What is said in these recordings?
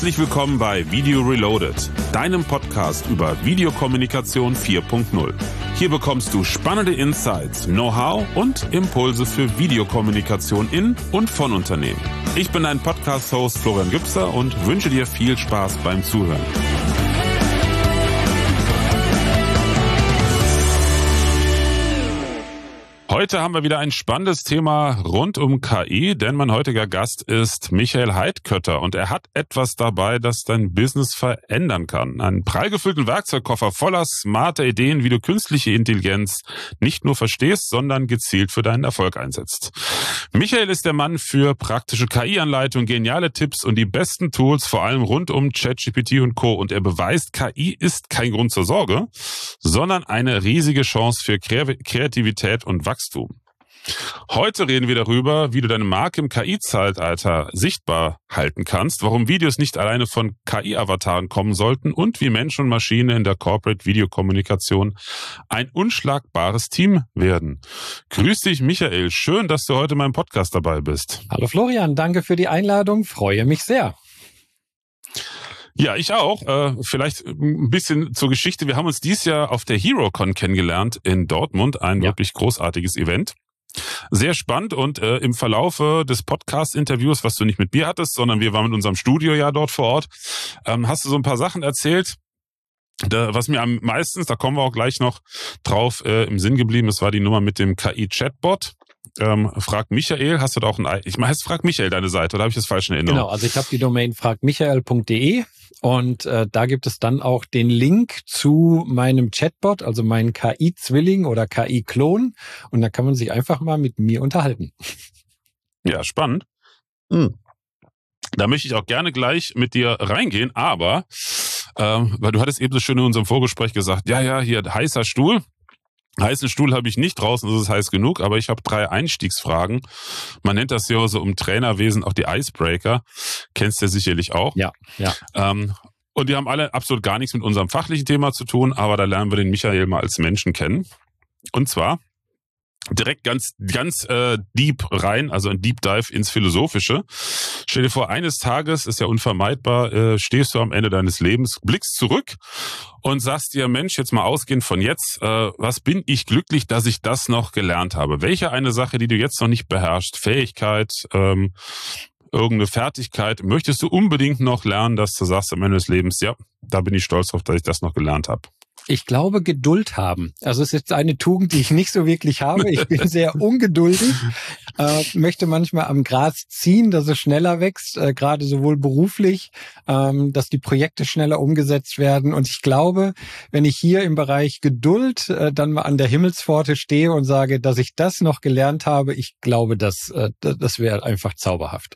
Herzlich willkommen bei Video Reloaded, deinem Podcast über Videokommunikation 4.0. Hier bekommst du spannende Insights, Know-how und Impulse für Videokommunikation in und von Unternehmen. Ich bin dein Podcast-Host Florian Gübser und wünsche dir viel Spaß beim Zuhören. Heute haben wir wieder ein spannendes Thema rund um KI, denn mein heutiger Gast ist Michael Heidkötter und er hat etwas dabei, das dein Business verändern kann. Einen prall gefüllten Werkzeugkoffer voller smarter Ideen, wie du künstliche Intelligenz nicht nur verstehst, sondern gezielt für deinen Erfolg einsetzt. Michael ist der Mann für praktische KI-Anleitungen, geniale Tipps und die besten Tools, vor allem rund um ChatGPT und Co. Und er beweist, KI ist kein Grund zur Sorge, sondern eine riesige Chance für Kreativität und Wachstum. Heute reden wir darüber, wie du deine Marke im KI-Zeitalter sichtbar halten kannst, warum Videos nicht alleine von KI-Avataren kommen sollten und wie Mensch und Maschine in der Corporate-Videokommunikation ein unschlagbares Team werden. Grüß dich, Michael. Schön, dass du heute in meinem Podcast dabei bist. Hallo Florian, danke für die Einladung. Freue mich sehr. Ja, ich auch. Vielleicht ein bisschen zur Geschichte. Wir haben uns dieses Jahr auf der HeroCon kennengelernt in Dortmund. Ein wirklich großartiges Event. Sehr spannend und im Verlaufe des Podcast-Interviews, was du nicht mit mir hattest, sondern wir waren mit unserem Studio ja dort vor Ort, hast du so ein paar Sachen erzählt. Was mir am meisten, da kommen wir auch gleich noch drauf, im Sinn geblieben ist, war die Nummer mit dem KI-Chatbot. Frag Michael, hast du da auch Frag Michael deine Seite, oder habe ich das falsch in Erinnerung? Genau, also ich habe die Domain fragmichael.de und da gibt es dann auch den Link zu meinem Chatbot, also meinen KI-Zwilling oder KI-Klon und da kann man sich einfach mal mit mir unterhalten. Ja, spannend. Da möchte ich auch gerne gleich mit dir reingehen, aber weil du hattest eben so schön in unserem Vorgespräch gesagt, ja, hier heißer Stuhl. Heißen Stuhl habe ich nicht draußen, das ist heiß genug, aber ich habe 3 Einstiegsfragen. Man nennt das ja so im Trainerwesen auch die Icebreaker. Kennst du sicherlich auch. Ja. Und die haben alle absolut gar nichts mit unserem fachlichen Thema zu tun, aber da lernen wir den Michael mal als Menschen kennen. Und zwar direkt ganz deep rein, also ein Deep Dive ins Philosophische. Stell dir vor, eines Tages, ist ja unvermeidbar, stehst du am Ende deines Lebens, blickst zurück und sagst dir, Mensch, jetzt mal ausgehend von jetzt, was bin ich glücklich, dass ich das noch gelernt habe? Welche eine Sache, die du jetzt noch nicht beherrschst, Fähigkeit, irgendeine Fertigkeit, möchtest du unbedingt noch lernen, dass du sagst am Ende des Lebens, ja, da bin ich stolz drauf, dass ich das noch gelernt habe? Ich glaube, Geduld haben. Also es ist jetzt eine Tugend, die ich nicht so wirklich habe. Ich bin sehr ungeduldig, möchte manchmal am Gras ziehen, dass es schneller wächst, gerade sowohl beruflich, dass die Projekte schneller umgesetzt werden. Und ich glaube, wenn ich hier im Bereich Geduld dann mal an der Himmelspforte stehe und sage, dass ich das noch gelernt habe, ich glaube, das wäre einfach zauberhaft.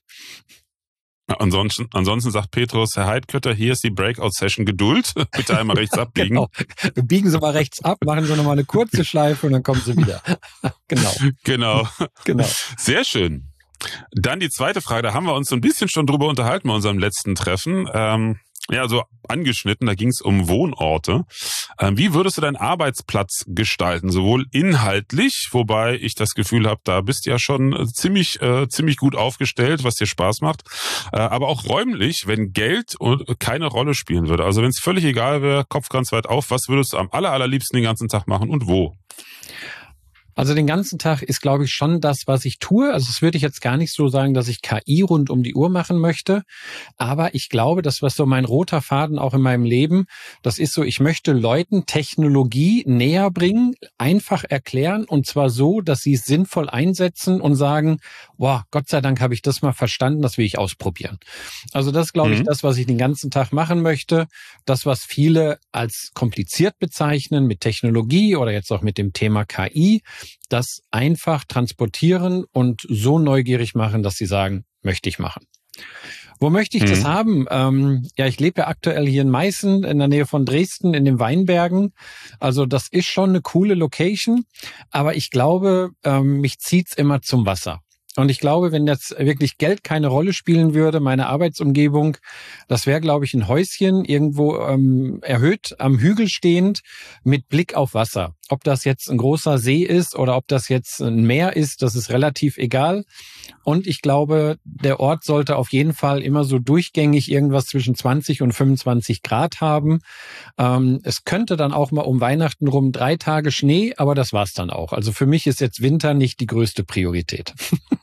Ansonsten sagt Petrus, Herr Heidkötter, hier ist die Breakout-Session Geduld. Bitte einmal rechts abbiegen. Genau. Biegen Sie mal rechts ab, machen Sie nochmal eine kurze Schleife und dann kommen Sie wieder. Genau. Sehr schön. Dann die zweite Frage, da haben wir uns so ein bisschen schon drüber unterhalten bei unserem letzten Treffen. So angeschnitten, da ging es um Wohnorte. Wie würdest du deinen Arbeitsplatz gestalten? Sowohl inhaltlich, wobei ich das Gefühl habe, da bist du ja schon ziemlich gut aufgestellt, was dir Spaß macht, aber auch räumlich, wenn Geld keine Rolle spielen würde. Also wenn es völlig egal wäre, Kopf ganz weit auf, was würdest du am allerliebsten den ganzen Tag machen und wo? Also den ganzen Tag ist, glaube ich, schon das, was ich tue. Also es würde ich jetzt gar nicht so sagen, dass ich KI rund um die Uhr machen möchte. Aber ich glaube, das, was so mein roter Faden auch in meinem Leben, das ist so, ich möchte Leuten Technologie näher bringen, einfach erklären und zwar so, dass sie es sinnvoll einsetzen und sagen, wow, Gott sei Dank habe ich das mal verstanden, das will ich ausprobieren. Also das ist, glaube ich, das, was ich den ganzen Tag machen möchte. Das, was viele als kompliziert bezeichnen mit Technologie oder jetzt auch mit dem Thema KI, das einfach transportieren und so neugierig machen, dass sie sagen, möchte ich machen. Wo möchte ich das haben? Ich lebe ja aktuell hier in Meißen, in der Nähe von Dresden, in den Weinbergen. Also das ist schon eine coole Location, aber ich glaube, mich zieht's immer zum Wasser. Und ich glaube, wenn jetzt wirklich Geld keine Rolle spielen würde, meine Arbeitsumgebung, das wäre, glaube ich, ein Häuschen irgendwo erhöht am Hügel stehend mit Blick auf Wasser. Ob das jetzt ein großer See ist oder ob das jetzt ein Meer ist, das ist relativ egal. Und ich glaube, der Ort sollte auf jeden Fall immer so durchgängig irgendwas zwischen 20 und 25 Grad haben. Es könnte dann auch mal um Weihnachten rum 3 Tage Schnee, aber das war's dann auch. Also für mich ist jetzt Winter nicht die größte Priorität.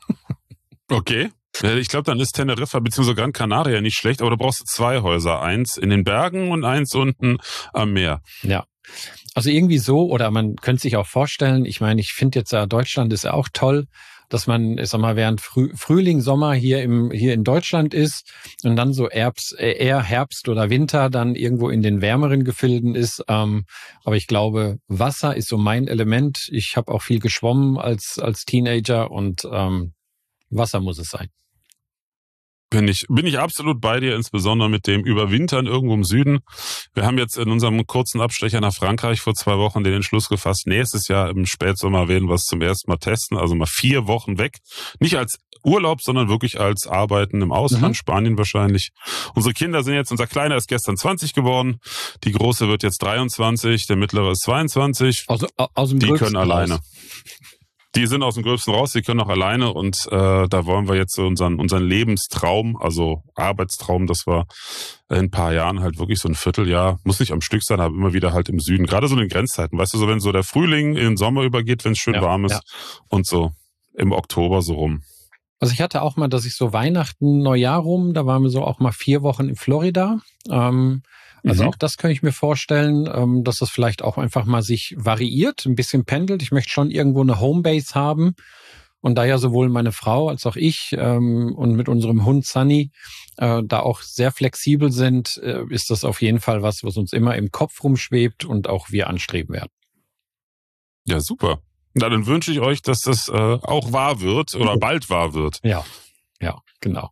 Okay. Ich glaube, dann ist Teneriffa bzw. Gran Canaria nicht schlecht, aber du brauchst 2 Häuser. Eins in den Bergen und eins unten am Meer. Ja. Also irgendwie so, oder man könnte sich auch vorstellen, ich meine, ich finde jetzt Deutschland ist ja auch toll, dass man, ich sag mal, während Frühling, Sommer hier in Deutschland ist und dann so eher Herbst oder Winter dann irgendwo in den wärmeren Gefilden ist. Aber ich glaube, Wasser ist so mein Element. Ich habe auch viel geschwommen als Teenager und Wasser muss es sein. Bin ich absolut bei dir, insbesondere mit dem Überwintern irgendwo im Süden. Wir haben jetzt in unserem kurzen Abstecher nach Frankreich vor 2 Wochen den Entschluss gefasst, nächstes Jahr im Spätsommer werden wir es zum ersten Mal testen, also mal 4 Wochen weg. Nicht als Urlaub, sondern wirklich als Arbeiten im Ausland, Spanien wahrscheinlich. Unsere Kinder sind jetzt, unser Kleiner ist gestern 20 geworden, die Große wird jetzt 23, der Mittlere ist 22. Aus dem Die Gröbsten können alleine. raus. Die sind aus dem Gröbsten raus, die können auch alleine und da wollen wir jetzt so unseren Lebenstraum, also Arbeitstraum, das war in ein paar Jahren halt wirklich so ein Vierteljahr, muss nicht am Stück sein, aber immer wieder halt im Süden, gerade so in den Grenzzeiten, weißt du, so wenn so der Frühling in den Sommer übergeht, wenn es schön warm ist und so im Oktober so rum. Also ich hatte auch mal, dass ich so Weihnachten, Neujahr rum, da waren wir so auch mal 4 Wochen in Florida. Also auch das kann ich mir vorstellen, dass das vielleicht auch einfach mal sich variiert, ein bisschen pendelt. Ich möchte schon irgendwo eine Homebase haben. Und da ja sowohl meine Frau als auch ich und mit unserem Hund Sunny da auch sehr flexibel sind, ist das auf jeden Fall was uns immer im Kopf rumschwebt und auch wir anstreben werden. Ja, super. Na, dann wünsche ich euch, dass das auch wahr wird oder bald wahr wird. Ja, genau.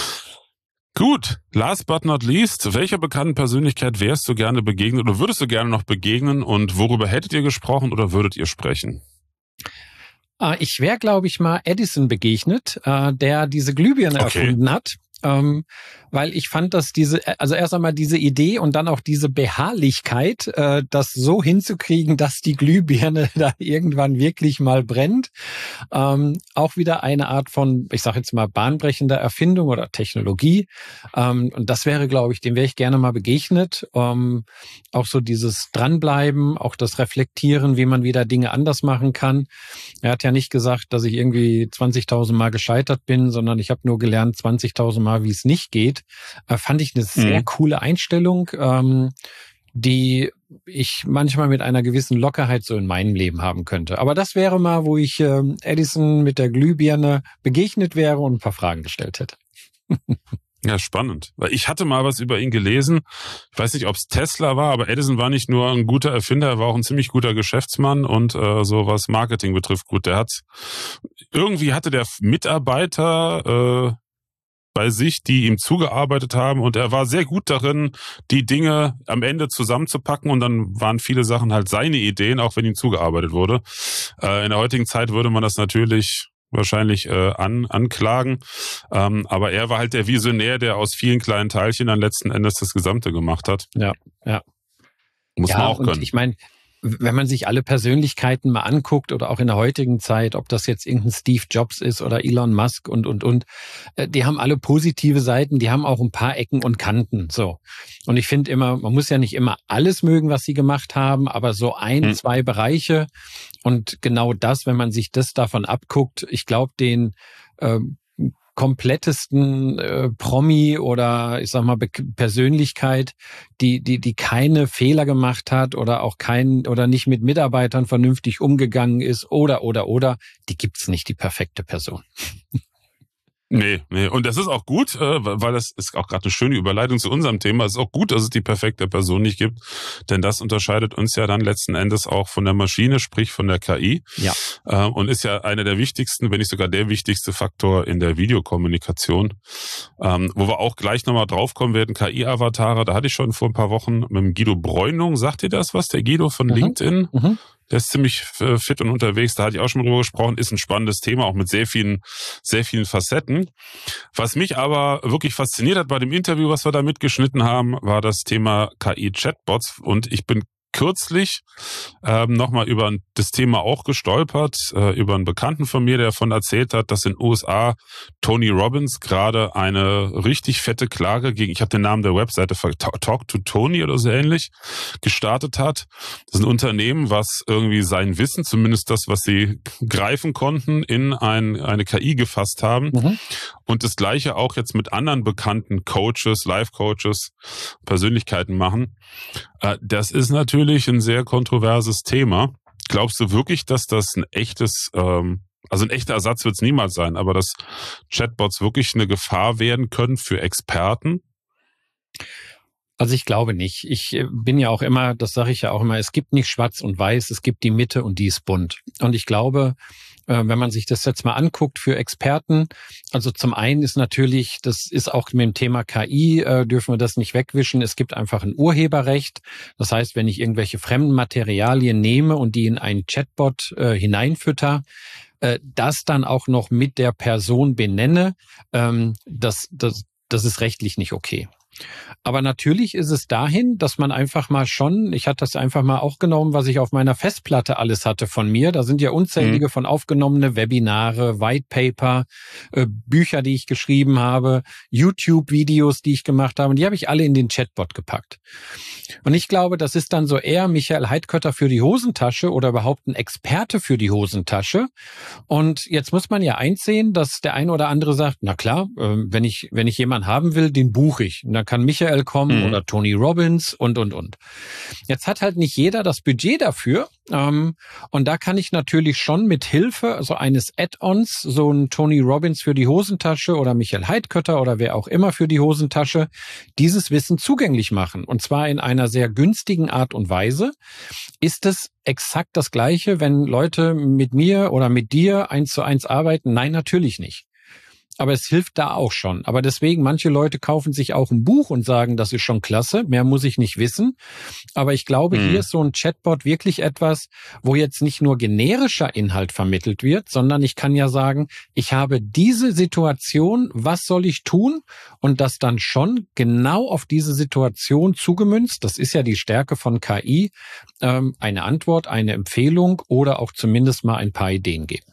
Gut, last but not least, welcher bekannten Persönlichkeit wärst du gerne begegnet oder würdest du gerne noch begegnen und worüber hättet ihr gesprochen oder würdet ihr sprechen? Ich wäre, glaube ich, mal Edison begegnet, der diese Glühbirne erfunden hat. Weil ich fand, dass also erst einmal diese Idee und dann auch diese Beharrlichkeit, das so hinzukriegen, dass die Glühbirne da irgendwann wirklich mal brennt, auch wieder eine Art von, ich sage jetzt mal, bahnbrechender Erfindung oder Technologie. Und das wäre, glaube ich, dem wäre ich gerne mal begegnet. Auch so dieses Dranbleiben, auch das Reflektieren, wie man wieder Dinge anders machen kann. Er hat ja nicht gesagt, dass ich irgendwie 20.000 Mal gescheitert bin, sondern ich habe nur gelernt 20.000 Mal, wie es nicht geht. Fand ich eine sehr coole Einstellung, die ich manchmal mit einer gewissen Lockerheit so in meinem Leben haben könnte. Aber das wäre mal, wo ich Edison mit der Glühbirne begegnet wäre und ein paar Fragen gestellt hätte. Ja, spannend. Weil ich hatte mal was über ihn gelesen. Ich weiß nicht, ob es Tesla war, aber Edison war nicht nur ein guter Erfinder, er war auch ein ziemlich guter Geschäftsmann und so was Marketing betrifft. Gut, irgendwie hatte der Mitarbeiter bei sich, die ihm zugearbeitet haben und er war sehr gut darin, die Dinge am Ende zusammenzupacken und dann waren viele Sachen halt seine Ideen, auch wenn ihm zugearbeitet wurde. In der heutigen Zeit würde man das natürlich wahrscheinlich anklagen, aber er war halt der Visionär, der aus vielen kleinen Teilchen dann letzten Endes das Gesamte gemacht hat. Ja. Muss man auch können. Ich meine, wenn man sich alle Persönlichkeiten mal anguckt oder auch in der heutigen Zeit, ob das jetzt irgendein Steve Jobs ist oder Elon Musk und, die haben alle positive Seiten, die haben auch ein paar Ecken und Kanten, so. Und ich finde immer, man muss ja nicht immer alles mögen, was sie gemacht haben, aber so 2 Bereiche und genau das, wenn man sich das davon abguckt, ich glaube, den komplettesten Promi oder ich sag mal Persönlichkeit, die keine Fehler gemacht hat oder auch oder nicht mit Mitarbeitern vernünftig umgegangen ist oder die gibt's nicht, die perfekte Person. Nee. Und das ist auch gut, weil das ist auch gerade eine schöne Überleitung zu unserem Thema. Es ist auch gut, dass es die perfekte Person nicht gibt, denn das unterscheidet uns ja dann letzten Endes auch von der Maschine, sprich von der KI. Ja. Und ist ja einer der wichtigsten, wenn nicht sogar der wichtigste Faktor in der Videokommunikation. Wo wir auch gleich nochmal draufkommen werden, KI-Avatare, da hatte ich schon vor ein paar Wochen mit dem Guido Bräunung, sagt ihr das was, der Guido von LinkedIn? Der ist ziemlich fit und unterwegs, da hatte ich auch schon mal drüber gesprochen, ist ein spannendes Thema, auch mit sehr vielen Facetten. Was mich aber wirklich fasziniert hat bei dem Interview, was wir da mitgeschnitten haben, war das Thema KI-Chatbots und ich bin kürzlich nochmal über das Thema auch gestolpert, über einen Bekannten von mir, der davon erzählt hat, dass in den USA Tony Robbins gerade eine richtig fette Klage gegen, ich habe den Namen der Webseite, Talk to Tony oder so ähnlich, gestartet hat. Das ist ein Unternehmen, was irgendwie sein Wissen, zumindest das, was sie greifen konnten, in eine KI gefasst haben. Mhm. Und das Gleiche auch jetzt mit anderen bekannten Coaches, Life-Coaches, Persönlichkeiten machen. Das ist natürlich ein sehr kontroverses Thema. Glaubst du wirklich, dass das ein echtes, also ein echter Ersatz wird es niemals sein, aber dass Chatbots wirklich eine Gefahr werden können für Experten? Also ich glaube nicht. Ich bin ja auch immer, das sage ich ja auch immer, es gibt nicht schwarz und weiß, es gibt die Mitte und die ist bunt. Und ich glaube, wenn man sich das jetzt mal anguckt für Experten, also zum einen ist natürlich, das ist auch mit dem Thema KI, dürfen wir das nicht wegwischen, es gibt einfach ein Urheberrecht. Das heißt, wenn ich irgendwelche fremden Materialien nehme und die in einen Chatbot hineinfütter, das dann auch noch mit der Person benenne, das ist rechtlich nicht okay. Aber natürlich ist es dahin, dass man einfach mal schon, ich hatte das einfach mal auch genommen, was ich auf meiner Festplatte alles hatte von mir. Da sind ja unzählige von aufgenommene Webinare, White Paper, Bücher, die ich geschrieben habe, YouTube-Videos, die ich gemacht habe. Und die habe ich alle in den Chatbot gepackt. Und ich glaube, das ist dann so eher Michael Heidkötter für die Hosentasche oder überhaupt ein Experte für die Hosentasche. Und jetzt muss man ja einsehen, dass der eine oder andere sagt, na klar, wenn ich jemanden haben will, den buche ich. Und dann kann Michael kommen oder Tony Robbins und. Jetzt hat halt nicht jeder das Budget dafür. Und da kann ich natürlich schon mit Hilfe also eines Add-ons, so ein Tony Robbins für die Hosentasche oder Michael Heidkötter oder wer auch immer für die Hosentasche, dieses Wissen zugänglich machen. Und zwar in einer sehr günstigen Art und Weise. Ist es exakt das Gleiche, wenn Leute mit mir oder mit dir 1:1 arbeiten? Nein, natürlich nicht. Aber es hilft da auch schon. Aber deswegen, manche Leute kaufen sich auch ein Buch und sagen, das ist schon klasse, mehr muss ich nicht wissen. Aber ich glaube, hier ist so ein Chatbot wirklich etwas, wo jetzt nicht nur generischer Inhalt vermittelt wird, sondern ich kann ja sagen, ich habe diese Situation, was soll ich tun? Und das dann schon genau auf diese Situation zugemünzt, das ist ja die Stärke von KI, eine Antwort, eine Empfehlung oder auch zumindest mal ein paar Ideen geben.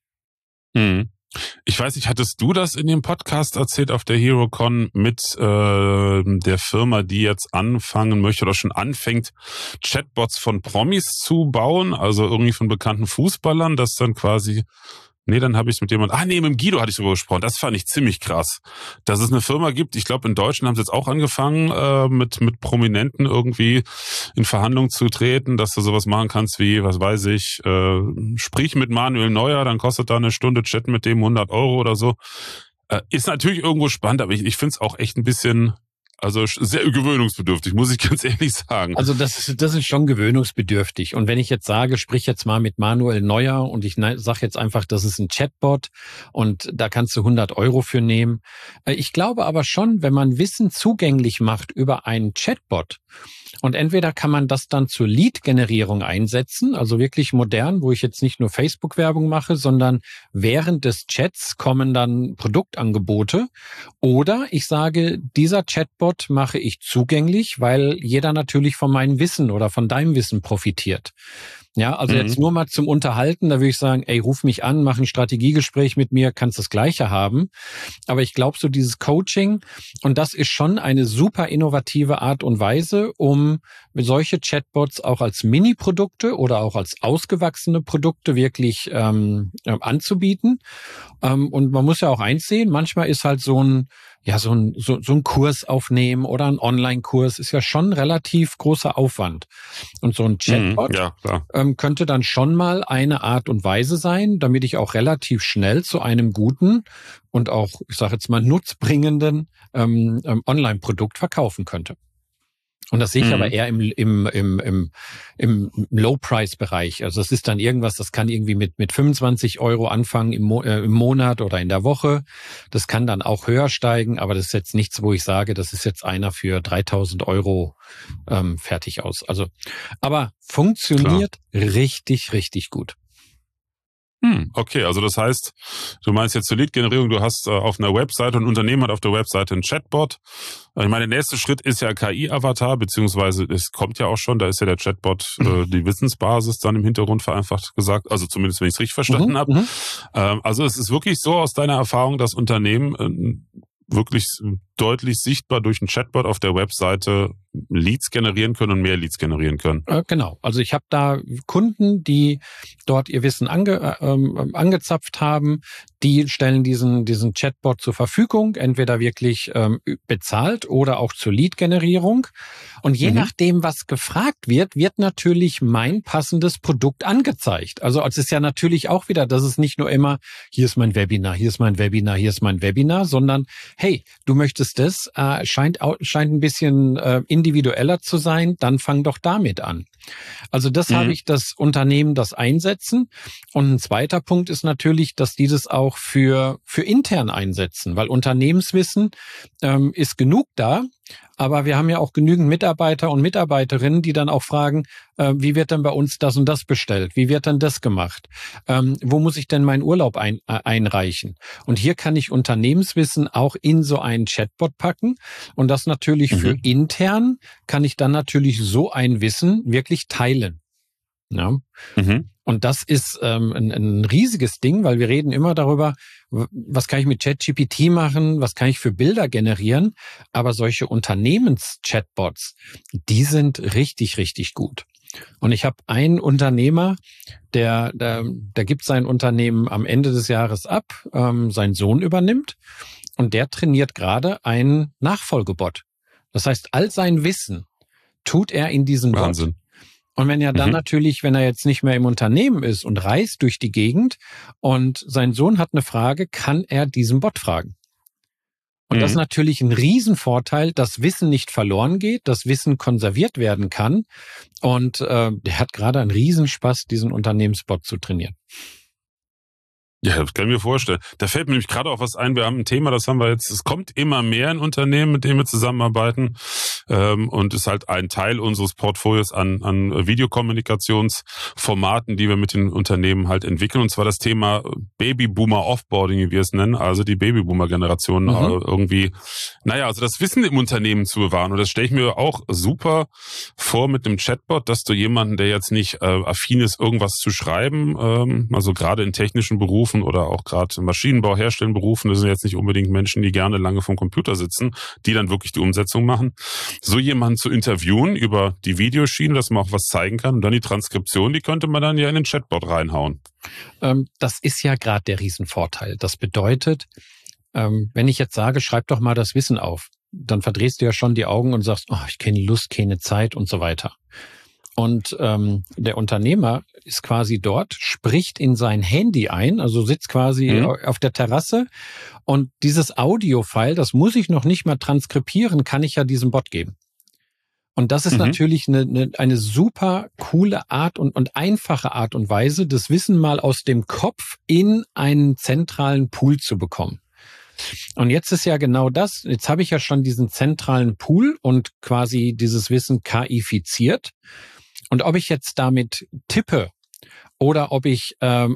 Ich weiß nicht, hattest du das in dem Podcast erzählt auf der HeroCon mit der Firma, die jetzt anfangen möchte oder schon anfängt, Chatbots von Promis zu bauen, also irgendwie von bekannten Fußballern, das dann quasi... Nee, dann habe ich mit jemandem... mit dem Guido hatte ich darüber gesprochen. Das fand ich ziemlich krass. Dass es eine Firma gibt, ich glaube in Deutschland haben sie jetzt auch angefangen, mit Prominenten irgendwie in Verhandlungen zu treten, dass du sowas machen kannst wie, was weiß ich, sprich mit Manuel Neuer, dann kostet da eine Stunde Chat mit dem 100 € oder so. Ist natürlich irgendwo spannend, aber ich finde es auch echt ein bisschen... Also sehr gewöhnungsbedürftig, muss ich ganz ehrlich sagen. Also das ist schon gewöhnungsbedürftig. Und wenn ich jetzt sage, sprich jetzt mal mit Manuel Neuer und ich sage jetzt einfach, das ist ein Chatbot und da kannst du 100 € für nehmen. Ich glaube aber schon, wenn man Wissen zugänglich macht über einen Chatbot, und entweder kann man das dann zur Lead-Generierung einsetzen, also wirklich modern, wo ich jetzt nicht nur Facebook-Werbung mache, sondern während des Chats kommen dann Produktangebote. Oder ich sage, dieser Chatbot mache ich zugänglich, weil jeder natürlich von meinem Wissen oder von deinem Wissen profitiert. Ja, also jetzt nur mal zum Unterhalten, da würde ich sagen, ey, ruf mich an, mach ein Strategiegespräch mit mir, kannst das Gleiche haben. Aber ich glaube, so dieses Coaching, und das ist schon eine super innovative Art und Weise, um solche Chatbots auch als Mini-Produkte oder auch als ausgewachsene Produkte wirklich anzubieten. Und man muss ja auch eins sehen, manchmal ist halt so ein Kurs aufnehmen oder ein Online-Kurs ist ja schon relativ großer Aufwand. Und so ein Chatbot könnte dann schon mal eine Art und Weise sein, damit ich auch relativ schnell zu einem guten und auch, ich sage jetzt mal, nutzbringenden Online-Produkt verkaufen könnte. Und das sehe ich aber eher im Low-Price-Bereich. Also das ist dann irgendwas, das kann irgendwie mit 25 € anfangen im Monat oder in der Woche. Das kann dann auch höher steigen, aber das ist jetzt nichts, wo ich sage, das ist jetzt einer für 3.000 € fertig aus. Also, aber funktioniert richtig, richtig gut. Okay, also das heißt, du meinst jetzt zur Lead-Generierung, du hast auf einer Webseite, ein Unternehmen hat auf der Webseite einen Chatbot. Ich meine, der nächste Schritt ist ja KI-Avatar, beziehungsweise es kommt ja auch schon, da ist ja der Chatbot die Wissensbasis dann im Hintergrund vereinfacht gesagt, also zumindest wenn ich es richtig verstanden habe. Also es ist wirklich so aus deiner Erfahrung, dass Unternehmen wirklich deutlich sichtbar durch einen Chatbot auf der Webseite Leads generieren können und mehr Leads generieren können. Genau. Also ich habe da Kunden, die dort ihr Wissen angezapft haben. Die stellen diesen Chatbot zur Verfügung, entweder wirklich bezahlt oder auch zur Lead-Generierung. Und je nachdem, was gefragt wird, wird natürlich mein passendes Produkt angezeigt. Also es ist ja natürlich auch wieder, das ist nicht nur immer, hier ist mein Webinar, hier ist mein Webinar, hier ist mein Webinar, sondern hey, du möchtest das, scheint ein bisschen individueller zu sein, dann fang doch damit an. Also das habe ich das Unternehmen, das einsetzen. Und ein zweiter Punkt ist natürlich, dass die das auch für intern einsetzen, weil Unternehmenswissen ist genug da. Aber wir haben ja auch genügend Mitarbeiter und Mitarbeiterinnen, die dann auch fragen, wie wird denn bei uns das und das bestellt? Wie wird denn das gemacht? Wo muss ich denn meinen Urlaub einreichen? Und hier kann ich Unternehmenswissen auch in so einen Chatbot packen. Und das natürlich für intern kann ich dann natürlich so ein Wissen wirklich teilen. Ja. Und das ist ein riesiges Ding, weil wir reden immer darüber, was kann ich mit ChatGPT machen, was kann ich für Bilder generieren. Aber solche Unternehmens-Chatbots, die sind richtig, richtig gut. Und ich habe einen Unternehmer, der gibt sein Unternehmen am Ende des Jahres ab, sein Sohn übernimmt und der trainiert gerade einen Nachfolgebot. Das heißt, all sein Wissen tut er in diesen Wahnsinn. Bot. Und wenn er dann natürlich, wenn er jetzt nicht mehr im Unternehmen ist und reist durch die Gegend und sein Sohn hat eine Frage, kann er diesen Bot fragen. Und das ist natürlich ein Riesenvorteil, dass Wissen nicht verloren geht, dass Wissen konserviert werden kann. Und der hat gerade einen Riesenspaß, diesen Unternehmensbot zu trainieren. Ja, das kann ich mir vorstellen. Da fällt mir nämlich gerade auch was ein. Wir haben ein Thema, das haben wir jetzt, es kommt immer mehr in Unternehmen, mit denen wir zusammenarbeiten. Und ist halt ein Teil unseres Portfolios an Videokommunikationsformaten, die wir mit den Unternehmen halt entwickeln. Und zwar das Thema Babyboomer Offboarding, wie wir es nennen. Also die Babyboomer-Generation irgendwie, also das Wissen im Unternehmen zu bewahren. Und das stelle ich mir auch super vor mit einem Chatbot, dass du jemanden, der jetzt nicht affin ist, irgendwas zu schreiben, also gerade in technischen Berufen oder auch gerade Maschinenbau herstellen Berufen, das sind jetzt nicht unbedingt Menschen, die gerne lange vom Computer sitzen, die dann wirklich die Umsetzung machen. So jemanden zu interviewen über die Videoschiene, dass man auch was zeigen kann und dann die Transkription, die könnte man dann ja in den Chatbot reinhauen. Das ist ja gerade der Riesenvorteil. Das bedeutet, wenn ich jetzt sage, schreib doch mal das Wissen auf, dann verdrehst du ja schon die Augen und sagst, ich keine Lust, keine Zeit und so weiter. Und der Unternehmer ist quasi dort, spricht in sein Handy ein, also sitzt quasi auf der Terrasse und dieses Audio-File, das muss ich noch nicht mal transkribieren, kann ich ja diesem Bot geben. Und das ist natürlich eine super coole Art und einfache Art und Weise, das Wissen mal aus dem Kopf in einen zentralen Pool zu bekommen. Und jetzt ist ja genau das, jetzt habe ich ja schon diesen zentralen Pool und quasi dieses Wissen KI-fiziert. Und ob ich jetzt damit tippe oder ob ich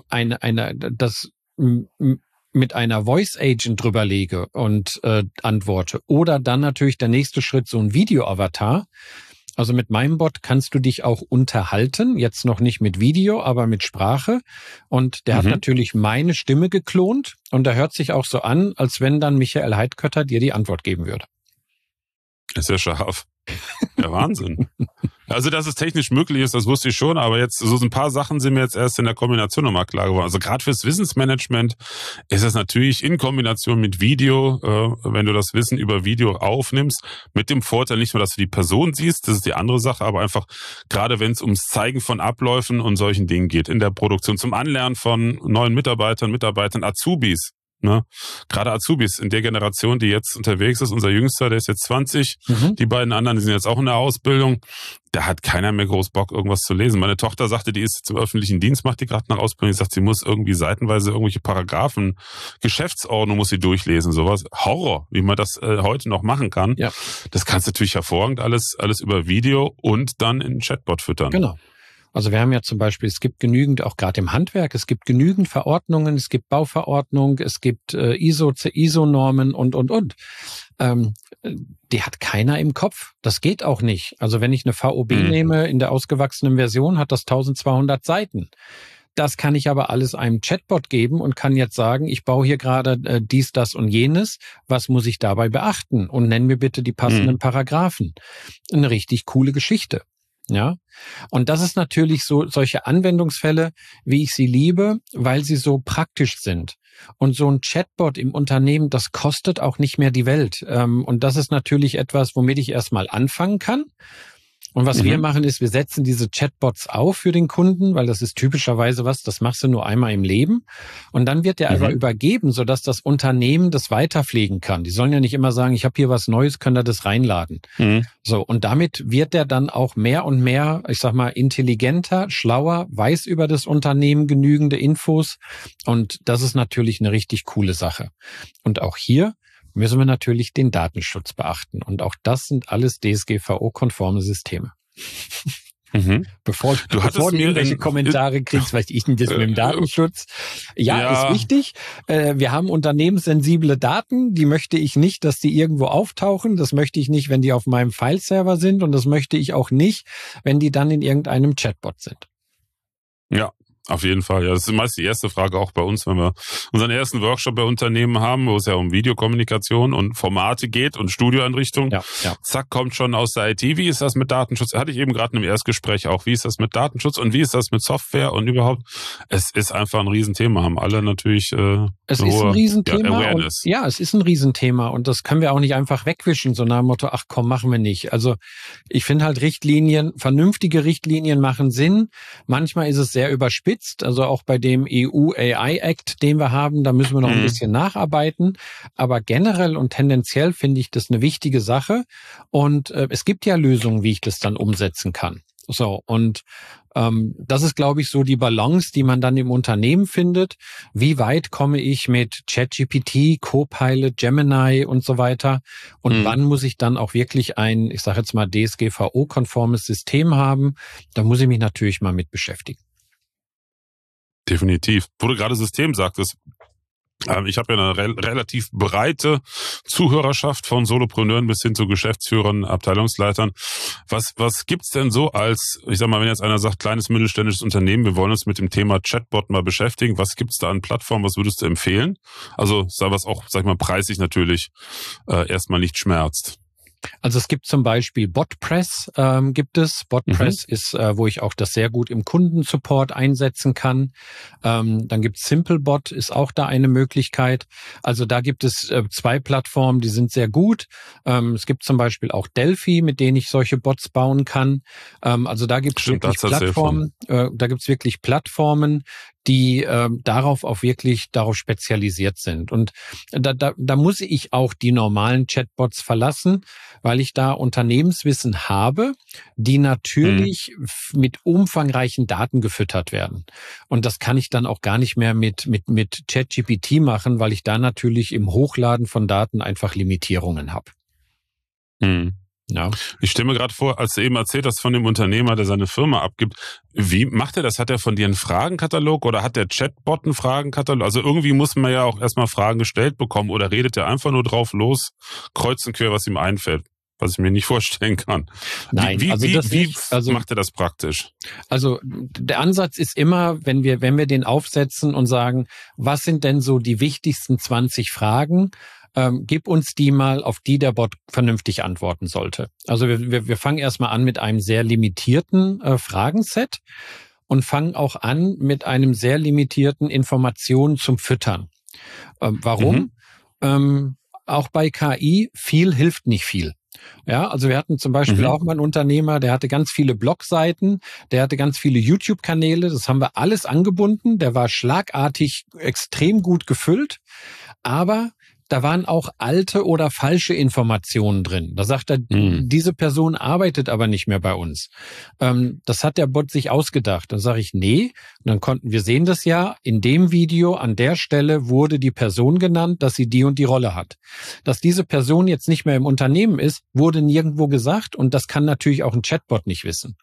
das mit einer Voice Agent drüber lege und antworte oder dann natürlich der nächste Schritt so ein Video-Avatar. Also mit meinem Bot kannst du dich auch unterhalten, jetzt noch nicht mit Video, aber mit Sprache. Und der hat natürlich meine Stimme geklont und der hört sich auch so an, als wenn dann Michael Heidkötter dir die Antwort geben würde. Ist ja scharf. Ja, Wahnsinn. Also, dass es technisch möglich ist, das wusste ich schon, aber jetzt so ein paar Sachen sind mir jetzt erst in der Kombination nochmal klar geworden. Also gerade fürs Wissensmanagement ist es natürlich in Kombination mit Video, wenn du das Wissen über Video aufnimmst, mit dem Vorteil nicht nur, dass du die Person siehst, das ist die andere Sache, aber einfach gerade wenn es ums Zeigen von Abläufen und solchen Dingen geht, in der Produktion, zum Anlernen von neuen Mitarbeitern, Azubis. Ne? Gerade Azubis in der Generation, die jetzt unterwegs ist, unser Jüngster, der ist jetzt 20, die beiden anderen, die sind jetzt auch in der Ausbildung, da hat keiner mehr groß Bock, irgendwas zu lesen. Meine Tochter sagte, die ist zum öffentlichen Dienst, macht die gerade nach Ausbildung, die sagt, sie muss irgendwie seitenweise irgendwelche Paragraphen, Geschäftsordnung muss sie durchlesen, sowas. Horror, wie man das heute noch machen kann. Ja. Das kannst du natürlich hervorragend alles über Video und dann in Chatbot füttern. Genau. Also wir haben ja zum Beispiel, es gibt genügend, auch gerade im Handwerk, es gibt genügend Verordnungen, es gibt Bauverordnung, es gibt ISO-Normen und. Die hat keiner im Kopf. Das geht auch nicht. Also wenn ich eine VOB nehme, in der ausgewachsenen Version hat das 1200 Seiten. Das kann ich aber alles einem Chatbot geben und kann jetzt sagen, ich baue hier gerade dies, das und jenes. Was muss ich dabei beachten? Und nenn mir bitte die passenden Paragraphen. Eine richtig coole Geschichte. Ja. Und das ist natürlich so, solche Anwendungsfälle, wie ich sie liebe, weil sie so praktisch sind. Und so ein Chatbot im Unternehmen, das kostet auch nicht mehr die Welt. Und das ist natürlich etwas, womit ich erstmal anfangen kann. Und was wir machen ist, wir setzen diese Chatbots auf für den Kunden, weil das ist typischerweise das machst du nur einmal im Leben. Und dann wird der aber übergeben, sodass das Unternehmen das weiterpflegen kann. Die sollen ja nicht immer sagen, ich habe hier was Neues, könnt ihr das reinladen. So, und damit wird der dann auch mehr und mehr, ich sag mal, intelligenter, schlauer, weiß über das Unternehmen genügende Infos. Und das ist natürlich eine richtig coole Sache. Und auch hier müssen wir natürlich den Datenschutz beachten. Und auch das sind alles DSGVO-konforme Systeme. Bevor du irgendwelche Kommentare kriegst, was ich denn das mit dem Datenschutz? Ja, ist wichtig. Wir haben unternehmenssensible Daten, die möchte ich nicht, dass die irgendwo auftauchen. Das möchte ich nicht, wenn die auf meinem Fileserver sind. Und das möchte ich auch nicht, wenn die dann in irgendeinem Chatbot sind. Ja. Auf jeden Fall, ja. Das ist meist die erste Frage auch bei uns, wenn wir unseren ersten Workshop bei Unternehmen haben, wo es ja um Videokommunikation und Formate geht und Studioeinrichtungen. Ja. Zack, kommt schon aus der IT. Wie ist das mit Datenschutz? Hatte ich eben gerade im Erstgespräch auch. Wie ist das mit Datenschutz und wie ist das mit Software und überhaupt? Es ist einfach ein Riesenthema. Haben alle natürlich es ist ein Riesenthema. Awareness. Es ist ein Riesenthema und das können wir auch nicht einfach wegwischen, so nach dem Motto, ach komm, machen wir nicht. Also ich finde halt vernünftige Richtlinien machen Sinn. Manchmal ist es sehr überspitzt. Also auch bei dem EU AI Act, den wir haben, da müssen wir noch ein bisschen nacharbeiten. Aber generell und tendenziell finde ich das eine wichtige Sache. Und es gibt ja Lösungen, wie ich das dann umsetzen kann. So, und das ist, glaube ich, so die Balance, die man dann im Unternehmen findet. Wie weit komme ich mit ChatGPT, Copilot, Gemini und so weiter? Und wann muss ich dann auch wirklich ein, ich sage jetzt mal, DSGVO-konformes System haben? Da muss ich mich natürlich mal mit beschäftigen. Definitiv. Wo du gerade System sagtest, ich habe ja eine relativ breite Zuhörerschaft von Solopreneuren bis hin zu Geschäftsführern, Abteilungsleitern. Was gibt's denn so als, ich sag mal, wenn jetzt einer sagt, kleines mittelständisches Unternehmen, wir wollen uns mit dem Thema Chatbot mal beschäftigen, was gibt's da an Plattformen, was würdest du empfehlen? Also, was auch, sag ich mal, preislich natürlich erstmal nicht schmerzt. Also es gibt zum Beispiel BotPress, BotPress ist, wo ich auch das sehr gut im Kundensupport einsetzen kann. Dann gibt es Simplebot, ist auch da eine Möglichkeit. Also da gibt es 2 Plattformen, die sind sehr gut. Es gibt zum Beispiel auch Delphi, mit denen ich solche Bots bauen kann. Also da gibt es wirklich Plattformen. Da gibt es wirklich Plattformen, die darauf spezialisiert sind. Und da muss ich auch die normalen Chatbots verlassen, weil ich da Unternehmenswissen habe, die natürlich mit umfangreichen Daten gefüttert werden. Und das kann ich dann auch gar nicht mehr mit ChatGPT machen, weil ich da natürlich im Hochladen von Daten einfach Limitierungen habe. Ja. Ich stelle mir gerade vor, als du eben erzählt hast von dem Unternehmer, der seine Firma abgibt, wie macht er das? Hat er von dir einen Fragenkatalog oder hat der Chatbot einen Fragenkatalog? Also irgendwie muss man ja auch erstmal Fragen gestellt bekommen oder redet er einfach nur drauf los, kreuz und quer, was ihm einfällt, was ich mir nicht vorstellen kann. Nein, wie macht er das praktisch? Also der Ansatz ist immer, wenn wir den aufsetzen und sagen, was sind denn so die wichtigsten 20 Fragen, gib uns die mal, auf die der Bot vernünftig antworten sollte. Also wir fangen erstmal an mit einem sehr limitierten Fragenset und fangen auch an mit einem sehr limitierten Informationen zum Füttern. Warum? Auch bei KI, viel hilft nicht viel. Ja, also wir hatten zum Beispiel auch mal einen Unternehmer, der hatte ganz viele Blogseiten, der hatte ganz viele YouTube-Kanäle, das haben wir alles angebunden, der war schlagartig extrem gut gefüllt, aber da waren auch alte oder falsche Informationen drin. Da sagt er, diese Person arbeitet aber nicht mehr bei uns. Das hat der Bot sich ausgedacht. Dann sage ich, nee. Und dann wir sehen das ja, in dem Video an der Stelle wurde die Person genannt, dass sie die und die Rolle hat. Dass diese Person jetzt nicht mehr im Unternehmen ist, wurde nirgendwo gesagt und das kann natürlich auch ein Chatbot nicht wissen.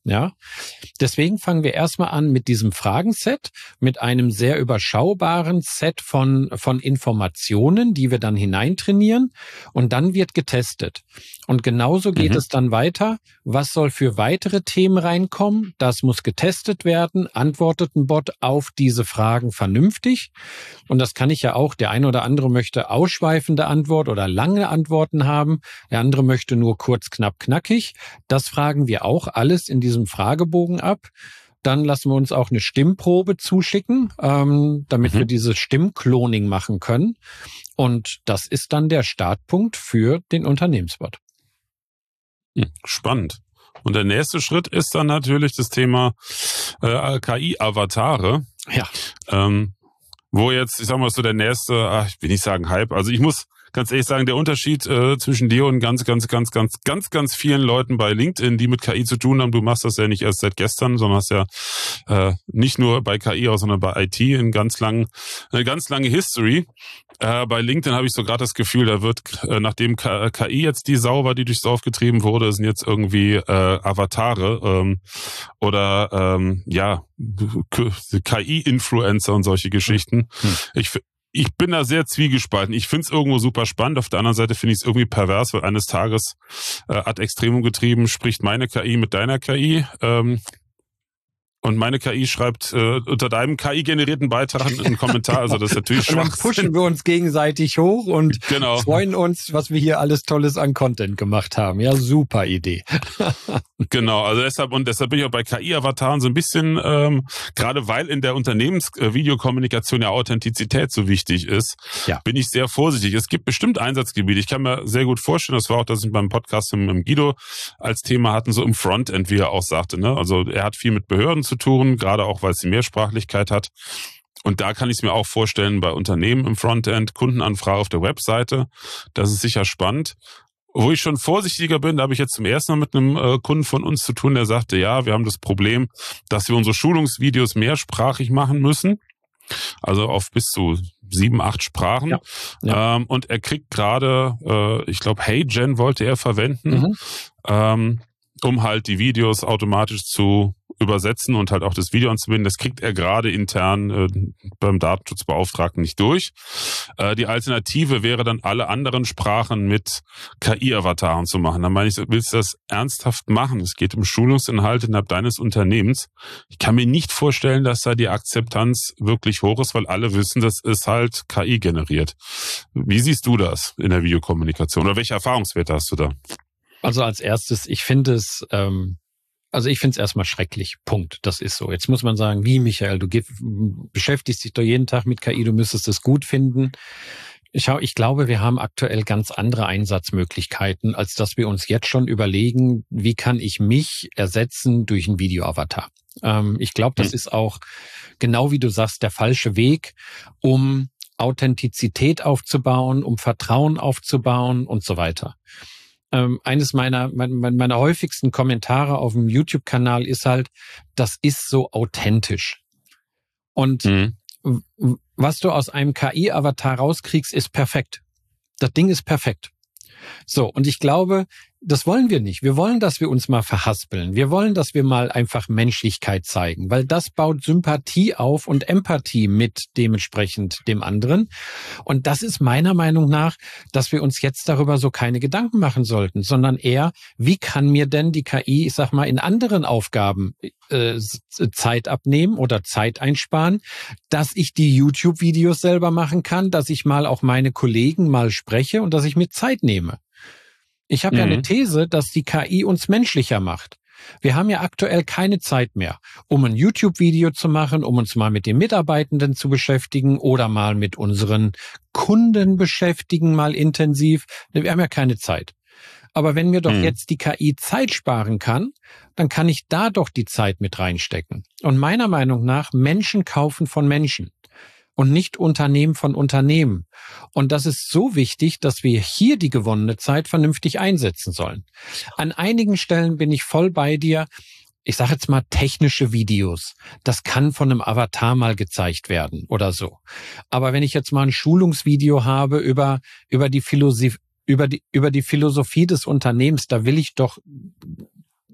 Ja, deswegen fangen wir erstmal an mit diesem Fragenset, mit einem sehr überschaubaren Set von Informationen, die wir dann hineintrainieren, und dann wird getestet. Und genauso geht es dann weiter. Was soll für weitere Themen reinkommen? Das muss getestet werden. Antwortet ein Bot auf diese Fragen vernünftig? Und das kann ich ja auch. Der eine oder andere möchte ausschweifende Antwort oder lange Antworten haben. Der andere möchte nur kurz, knapp, knackig. Das fragen wir auch alles in diesem Fragebogen ab. Dann lassen wir uns auch eine Stimmprobe zuschicken, damit wir dieses Stimmcloning machen können. Und das ist dann der Startpunkt für den Unternehmensbot. Spannend. Und der nächste Schritt ist dann natürlich das Thema KI-Avatare. Ja. Wo jetzt, ich sag mal so der nächste, ich will nicht sagen Hype, also ich muss ganz ehrlich sagen, der Unterschied zwischen dir und ganz vielen Leuten bei LinkedIn, die mit KI zu tun haben, du machst das ja nicht erst seit gestern, sondern hast ja nicht nur bei KI, auch, sondern bei IT eine ganz lange History. Bei LinkedIn habe ich so gerade das Gefühl, da wird, nachdem KI jetzt die Sau war, die durchs Dorf getrieben wurde, sind jetzt irgendwie Avatare oder KI-Influencer und solche Geschichten. Ich bin da sehr zwiegespalten. Ich finde es irgendwo super spannend. Auf der anderen Seite finde ich es irgendwie pervers, weil eines Tages ad extremum getrieben spricht meine KI mit deiner KI. Und meine KI schreibt unter deinem KI-generierten Beitrag einen Kommentar. Also das ist natürlich schwach. Und dann pushen wir uns gegenseitig hoch und freuen uns, was wir hier alles Tolles an Content gemacht haben. Ja, super Idee. Genau, also deshalb bin ich auch bei KI-Avataren so ein bisschen, gerade weil in der Unternehmensvideokommunikation ja Authentizität so wichtig ist, bin ich sehr vorsichtig. Es gibt bestimmt Einsatzgebiete. Ich kann mir sehr gut vorstellen, das war auch, dass wir beim Podcast mit Guido als Thema hatten, so im Frontend, wie er auch sagte. Ne? Also er hat viel mit Behörden zu tun, gerade auch, weil es die Mehrsprachlichkeit hat. Und da kann ich es mir auch vorstellen, bei Unternehmen im Frontend, Kundenanfrage auf der Webseite, das ist sicher spannend. Wo ich schon vorsichtiger bin, da habe ich jetzt zum ersten Mal mit einem Kunden von uns zu tun, der sagte, ja, wir haben das Problem, dass wir unsere Schulungsvideos mehrsprachig machen müssen. Also auf bis zu 7, 8 Sprachen. Ja. Und er kriegt gerade, ich glaube, HeyGen wollte er verwenden, um halt die Videos automatisch zu übersetzen und halt auch das Video anzubinden. Das kriegt er gerade intern beim Datenschutzbeauftragten nicht durch. Die Alternative wäre dann, alle anderen Sprachen mit KI-Avataren zu machen. Dann meine ich, willst du das ernsthaft machen? Es geht um Schulungsinhalte innerhalb deines Unternehmens. Ich kann mir nicht vorstellen, dass da die Akzeptanz wirklich hoch ist, weil alle wissen, das ist halt KI generiert. Wie siehst du das in der Videokommunikation? Oder welche Erfahrungswerte hast du da? Also als erstes, ich finde es erstmal schrecklich. Punkt. Das ist so. Jetzt muss man sagen, wie Michael, du beschäftigst dich doch jeden Tag mit KI, du müsstest es gut finden. Ich glaube, wir haben aktuell ganz andere Einsatzmöglichkeiten, als dass wir uns jetzt schon überlegen, wie kann ich mich ersetzen durch einen Videoavatar. Ich glaube, das ist auch, genau wie du sagst, der falsche Weg, um Authentizität aufzubauen, um Vertrauen aufzubauen und so weiter. Eines meiner häufigsten Kommentare auf dem YouTube-Kanal ist halt, das ist so authentisch. Und was du aus einem KI-Avatar rauskriegst, ist perfekt. Das Ding ist perfekt. So, und ich glaube, das wollen wir nicht. Wir wollen, dass wir uns mal verhaspeln. Wir wollen, dass wir mal einfach Menschlichkeit zeigen, weil das baut Sympathie auf und Empathie mit dementsprechend dem anderen. Und das ist meiner Meinung nach, dass wir uns jetzt darüber so keine Gedanken machen sollten, sondern eher, wie kann mir denn die KI, ich sag mal, in anderen Aufgaben Zeit abnehmen oder Zeit einsparen, dass ich die YouTube-Videos selber machen kann, dass ich mal auch meine Kollegen mal spreche und dass ich mir Zeit nehme. Ich habe ja eine These, dass die KI uns menschlicher macht. Wir haben ja aktuell keine Zeit mehr, um ein YouTube-Video zu machen, um uns mal mit den Mitarbeitenden zu beschäftigen oder mal mit unseren Kunden beschäftigen, mal intensiv. Wir haben ja keine Zeit. Aber wenn mir doch jetzt die KI Zeit sparen kann, dann kann ich da doch die Zeit mit reinstecken. Und meiner Meinung nach, Menschen kaufen von Menschen und nicht Unternehmen von Unternehmen. Und das ist so wichtig, dass wir hier die gewonnene Zeit vernünftig einsetzen sollen. An einigen Stellen bin ich voll bei dir. Ich sage jetzt mal technische Videos. Das kann von einem Avatar mal gezeigt werden oder so. Aber wenn ich jetzt mal ein Schulungsvideo habe über die Philosophie des Unternehmens, da will ich doch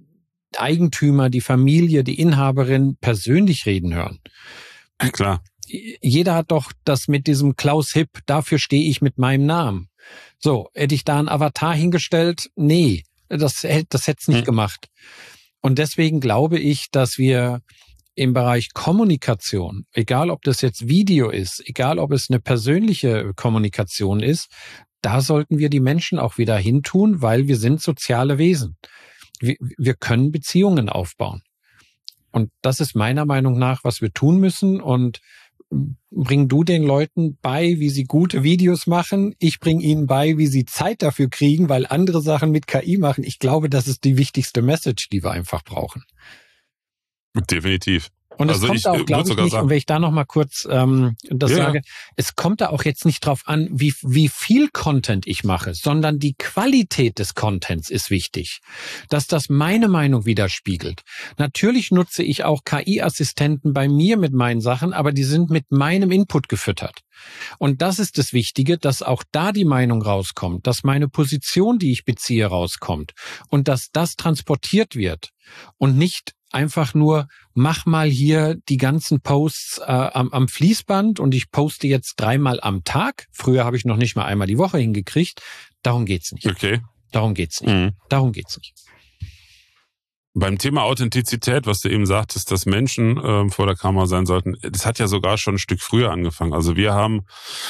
Eigentümer, die Familie, die Inhaberin persönlich reden hören. Ja, klar. Jeder hat doch das mit diesem Klaus Hipp, dafür stehe ich mit meinem Namen. So, hätte ich da einen Avatar hingestellt? Nee, das hätte es nicht gemacht. Und deswegen glaube ich, dass wir im Bereich Kommunikation, egal ob das jetzt Video ist, egal ob es eine persönliche Kommunikation ist, da sollten wir die Menschen auch wieder hintun, weil wir sind soziale Wesen. Wir können Beziehungen aufbauen. Und das ist meiner Meinung nach, was wir tun müssen. Und bring du den Leuten bei, wie sie gute Videos machen. Ich bringe ihnen bei, wie sie Zeit dafür kriegen, weil andere Sachen mit KI machen. Ich glaube, das ist die wichtigste Message, die wir einfach brauchen. Definitiv. Und es kommt auch, glaube ich, nicht, und wenn ich da noch mal kurz sage, es kommt da auch jetzt nicht drauf an, wie viel Content ich mache, sondern die Qualität des Contents ist wichtig, dass das meine Meinung widerspiegelt. Natürlich nutze ich auch KI-Assistenten bei mir mit meinen Sachen, aber die sind mit meinem Input gefüttert. Und das ist das Wichtige, dass auch da die Meinung rauskommt, dass meine Position, die ich beziehe, rauskommt und dass das transportiert wird und nicht einfach nur, mach mal hier die ganzen Posts am Fließband und ich poste jetzt 3-mal am Tag. Früher habe ich noch nicht mal einmal die Woche hingekriegt. Darum geht's nicht. Okay. Darum geht's nicht. Darum geht's nicht. Beim Thema Authentizität, was du eben sagtest, dass Menschen vor der Kamera sein sollten, das hat ja sogar schon ein Stück früher angefangen. Also wir haben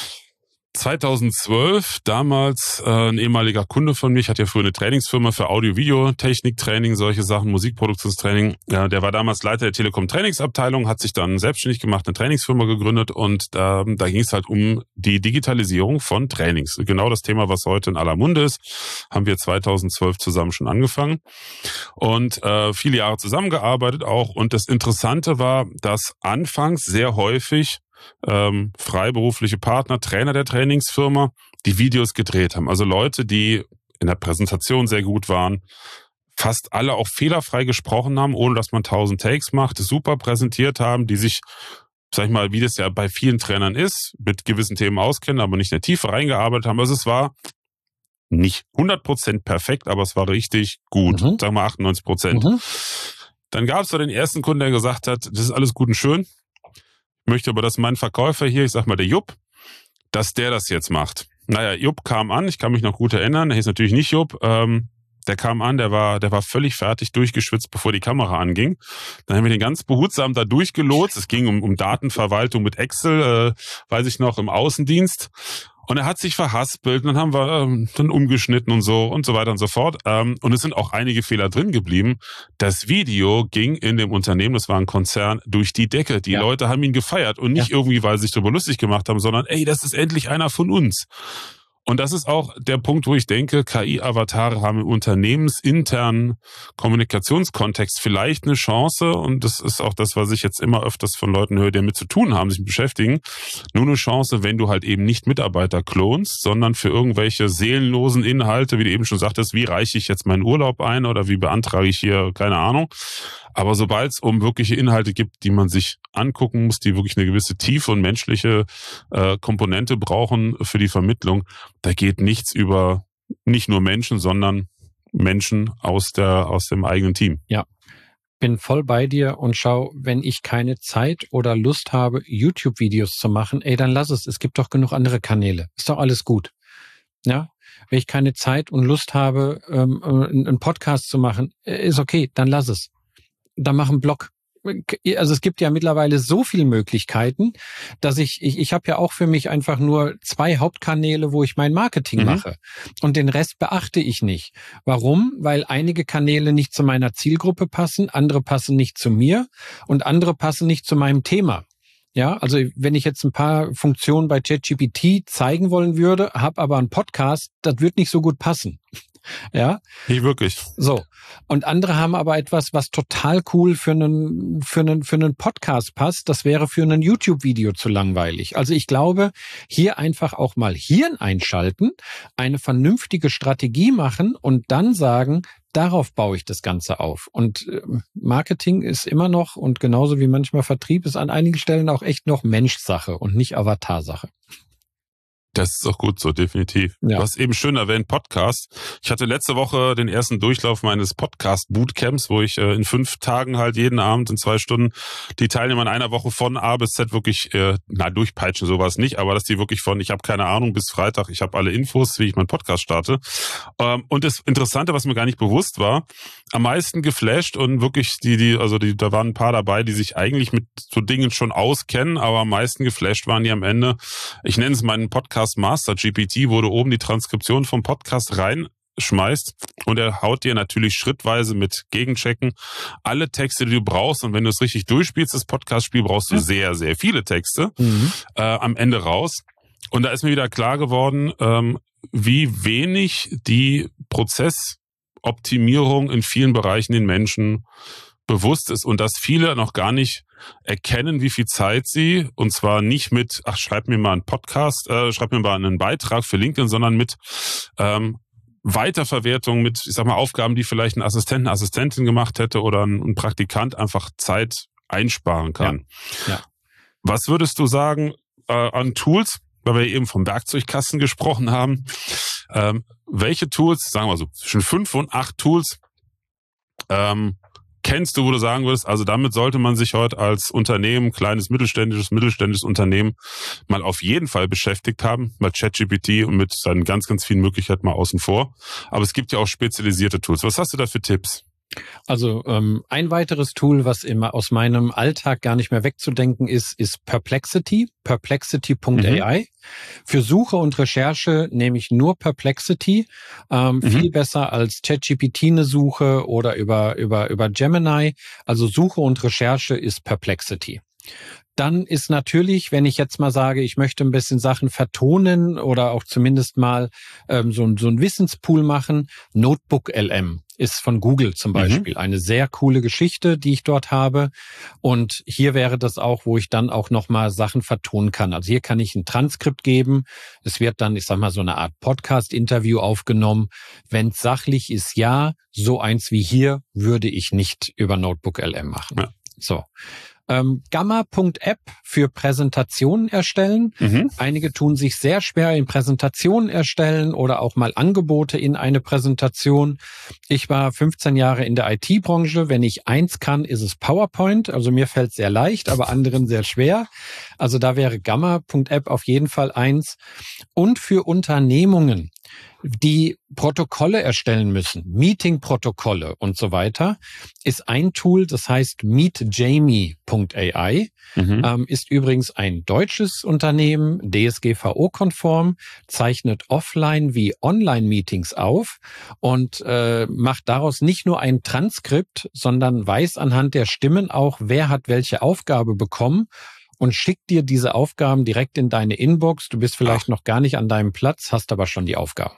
2012 damals ein ehemaliger Kunde von mir, ich hatte ja früher eine Trainingsfirma für Audio-Video-Technik-Training, solche Sachen, Musikproduktionstraining. Ja, der war damals Leiter der Telekom-Trainingsabteilung, hat sich dann selbstständig gemacht, eine Trainingsfirma gegründet und da ging es halt um die Digitalisierung von Trainings. Genau das Thema, was heute in aller Munde ist, haben wir 2012 zusammen schon angefangen und viele Jahre zusammengearbeitet auch. Und das Interessante war, dass anfangs sehr häufig freiberufliche Partner, Trainer der Trainingsfirma, die Videos gedreht haben. Also Leute, die in der Präsentation sehr gut waren, fast alle auch fehlerfrei gesprochen haben, ohne dass man 1000 Takes macht, super präsentiert haben, die sich, sag ich mal, wie das ja bei vielen Trainern ist, mit gewissen Themen auskennen, aber nicht in der Tiefe reingearbeitet haben. Also es war nicht 100% perfekt, aber es war richtig gut. Sagen wir 98%. Dann gab es da den ersten Kunden, der gesagt hat, das ist alles gut und schön, möchte aber, dass mein Verkäufer hier, ich sag mal der Jupp, dass der das jetzt macht. Naja, Jupp kam an, ich kann mich noch gut erinnern, der hieß natürlich nicht Jupp, der kam an, der war völlig fertig, durchgeschwitzt, bevor die Kamera anging. Dann haben wir den ganz behutsam da durchgelotst, es ging um Datenverwaltung mit Excel, weiß ich noch, im Außendienst. Und er hat sich verhaspelt und dann haben wir dann umgeschnitten und so weiter und so fort. Und es sind auch einige Fehler drin geblieben. Das Video ging in dem Unternehmen, das war ein Konzern, durch die Decke. Die Leute haben ihn gefeiert und nicht irgendwie, weil sie sich darüber lustig gemacht haben, sondern ey, das ist endlich einer von uns. Und das ist auch der Punkt, wo ich denke, KI-Avatare haben im unternehmensinternen Kommunikationskontext vielleicht eine Chance, und das ist auch das, was ich jetzt immer öfters von Leuten höre, die damit zu tun haben, sich beschäftigen, nur eine Chance, wenn du halt eben nicht Mitarbeiter klonst, sondern für irgendwelche seelenlosen Inhalte, wie du eben schon sagtest, wie reiche ich jetzt meinen Urlaub ein oder wie beantrage ich hier, keine Ahnung. Aber sobald es um wirkliche Inhalte gibt, die man sich angucken muss, die wirklich eine gewisse tiefe und menschliche Komponente brauchen für die Vermittlung, da geht nichts über nicht nur Menschen, sondern Menschen aus dem eigenen Team. Ja, bin voll bei dir und schau, wenn ich keine Zeit oder Lust habe, YouTube-Videos zu machen, dann lass es. Es gibt doch genug andere Kanäle. Ist doch alles gut. Ja, wenn ich keine Zeit und Lust habe, einen Podcast zu machen, ist okay, dann lass es. Dann mach einen Blog. Also es gibt ja mittlerweile so viele Möglichkeiten, dass ich habe ja auch für mich einfach nur 2 Hauptkanäle, wo ich mein Marketing mache. Und den Rest beachte ich nicht. Warum? Weil einige Kanäle nicht zu meiner Zielgruppe passen, andere passen nicht zu mir und andere passen nicht zu meinem Thema. Ja, also wenn ich jetzt ein paar Funktionen bei ChatGPT zeigen wollen würde, habe aber einen Podcast, das wird nicht so gut passen. Ja. Nicht wirklich. So. Und andere haben aber etwas, was total cool für einen Podcast passt. Das wäre für ein YouTube-Video zu langweilig. Also ich glaube, hier einfach auch mal Hirn einschalten, eine vernünftige Strategie machen und dann sagen, darauf baue ich das Ganze auf. Und Marketing ist immer noch, und genauso wie manchmal Vertrieb, ist an einigen Stellen auch echt noch Menschsache und nicht Avatarsache. Das ist auch gut so, definitiv. Ja. Du hast eben schön erwähnt, Podcast. Ich hatte letzte Woche den ersten Durchlauf meines Podcast-Bootcamps, wo ich in 5 Tagen halt jeden Abend in 2 Stunden die Teilnehmer in einer Woche von A bis Z wirklich, durchpeitschen sowas nicht, aber dass die wirklich von, ich habe keine Ahnung, bis Freitag, ich habe alle Infos, wie ich meinen Podcast starte. Und das Interessante, was mir gar nicht bewusst war, am meisten geflasht und wirklich da waren ein paar dabei, die sich eigentlich mit so Dingen schon auskennen, aber am meisten geflasht waren die am Ende. Ich nenne es meinen Podcast Master GPT, wo du oben die Transkription vom Podcast reinschmeißt und er haut dir natürlich schrittweise mit Gegenchecken alle Texte, die du brauchst, und wenn du es richtig durchspielst, das Podcast-Spiel, brauchst du sehr, sehr viele Texte am Ende raus. Und da ist mir wieder klar geworden, wie wenig die Prozessoptimierung in vielen Bereichen den Menschen bewusst ist und dass viele noch gar nicht erkennen, wie viel Zeit sie, und zwar nicht mit, schreib mir mal einen Podcast, schreib mir mal einen Beitrag für LinkedIn, sondern mit Weiterverwertung, mit, ich sag mal, Aufgaben, die vielleicht ein Assistent, eine Assistentin gemacht hätte oder ein Praktikant einfach Zeit einsparen kann. Ja. Was würdest du sagen an Tools, weil wir eben vom Werkzeugkasten gesprochen haben, welche Tools, sagen wir so, zwischen 5 und 8 Tools kennst du, wo du sagen würdest, also damit sollte man sich heute als Unternehmen, kleines, mittelständisches Unternehmen mal auf jeden Fall beschäftigt haben, mit ChatGPT und mit seinen ganz, ganz vielen Möglichkeiten mal außen vor. Aber es gibt ja auch spezialisierte Tools. Was hast du da für Tipps? Also ein weiteres Tool, was immer aus meinem Alltag gar nicht mehr wegzudenken ist Perplexity, perplexity.ai. Für Suche und Recherche nehme ich nur Perplexity, viel besser als ChatGPT eine Suche oder über Gemini. Also Suche und Recherche ist Perplexity. Dann ist natürlich, wenn ich jetzt mal sage, ich möchte ein bisschen Sachen vertonen oder auch zumindest mal so ein Wissenspool machen, Notebook-LM ist von Google zum Beispiel eine sehr coole Geschichte, die ich dort habe. Und hier wäre das auch, wo ich dann auch nochmal Sachen vertonen kann. Also hier kann ich ein Transkript geben. Es wird dann, ich sag mal, so eine Art Podcast-Interview aufgenommen. Wenn es sachlich ist, ja. So eins wie hier würde ich nicht über Notebook-LM machen. Ja. So. Gamma.app für Präsentationen erstellen. Einige tun sich sehr schwer in Präsentationen erstellen oder auch mal Angebote in eine Präsentation. Ich war 15 Jahre in der IT-Branche. Wenn ich eins kann, ist es PowerPoint. Also mir fällt es sehr leicht, aber anderen sehr schwer. Also da wäre Gamma.app auf jeden Fall eins. Und für Unternehmungen, die Protokolle erstellen müssen, Meeting-Protokolle und so weiter, ist ein Tool, das heißt meetjamie.ai, ist übrigens ein deutsches Unternehmen, DSGVO-konform, zeichnet offline wie Online-Meetings auf und macht daraus nicht nur ein Transkript, sondern weiß anhand der Stimmen auch, wer hat welche Aufgabe bekommen, und schickt dir diese Aufgaben direkt in deine Inbox. Du bist vielleicht noch gar nicht an deinem Platz, hast aber schon die Aufgaben.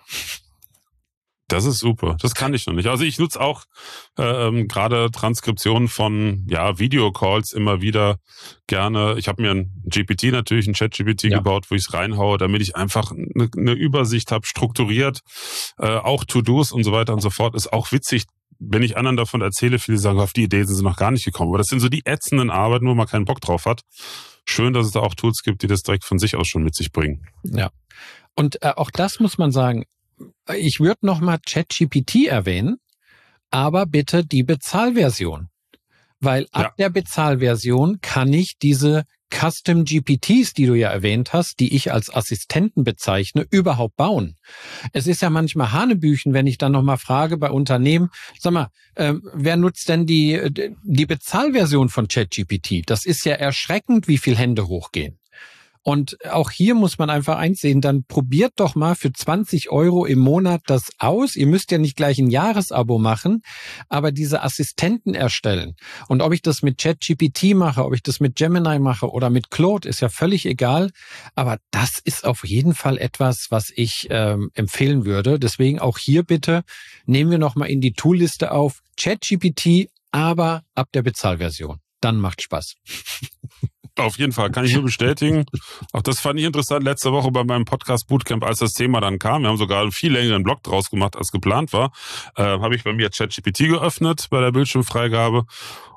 Das ist super. Das kann ich noch nicht. Also ich nutze auch gerade Transkriptionen von Videocalls immer wieder gerne. Ich habe mir ein GPT natürlich, ein ChatGPT gebaut, wo ich es reinhaue, damit ich einfach eine Übersicht habe, strukturiert. Auch To-Dos und so weiter und so fort. Ist auch witzig, wenn ich anderen davon erzähle. Viele sagen, auf die Idee sind sie noch gar nicht gekommen. Aber das sind so die ätzenden Arbeiten, wo man keinen Bock drauf hat. Schön, dass es da auch Tools gibt, die das direkt von sich aus schon mit sich bringen. Ja. Und auch das muss man sagen. Ich würde nochmal ChatGPT erwähnen, aber bitte die Bezahlversion. Weil ab der Bezahlversion kann ich diese Custom GPTs, die du ja erwähnt hast, die ich als Assistenten bezeichne, überhaupt bauen. Es ist ja manchmal Hanebüchen, wenn ich dann nochmal frage bei Unternehmen, sag mal, wer nutzt denn die Bezahlversion von ChatGPT? Das ist ja erschreckend, wie viel Hände hochgehen. Und auch hier muss man einfach eins sehen, dann probiert doch mal für 20 € im Monat das aus. Ihr müsst ja nicht gleich ein Jahresabo machen, aber diese Assistenten erstellen. Und ob ich das mit ChatGPT mache, ob ich das mit Gemini mache oder mit Claude, ist ja völlig egal. Aber das ist auf jeden Fall etwas, was ich empfehlen würde. Deswegen auch hier bitte nehmen wir nochmal in die Toolliste auf ChatGPT, aber ab der Bezahlversion. Dann macht Spaß. Auf jeden Fall, kann ich nur bestätigen. Auch das fand ich interessant letzte Woche bei meinem Podcast Bootcamp, als das Thema dann kam. Wir haben sogar einen viel längeren Blog draus gemacht, als geplant war. Habe ich bei mir ChatGPT geöffnet bei der Bildschirmfreigabe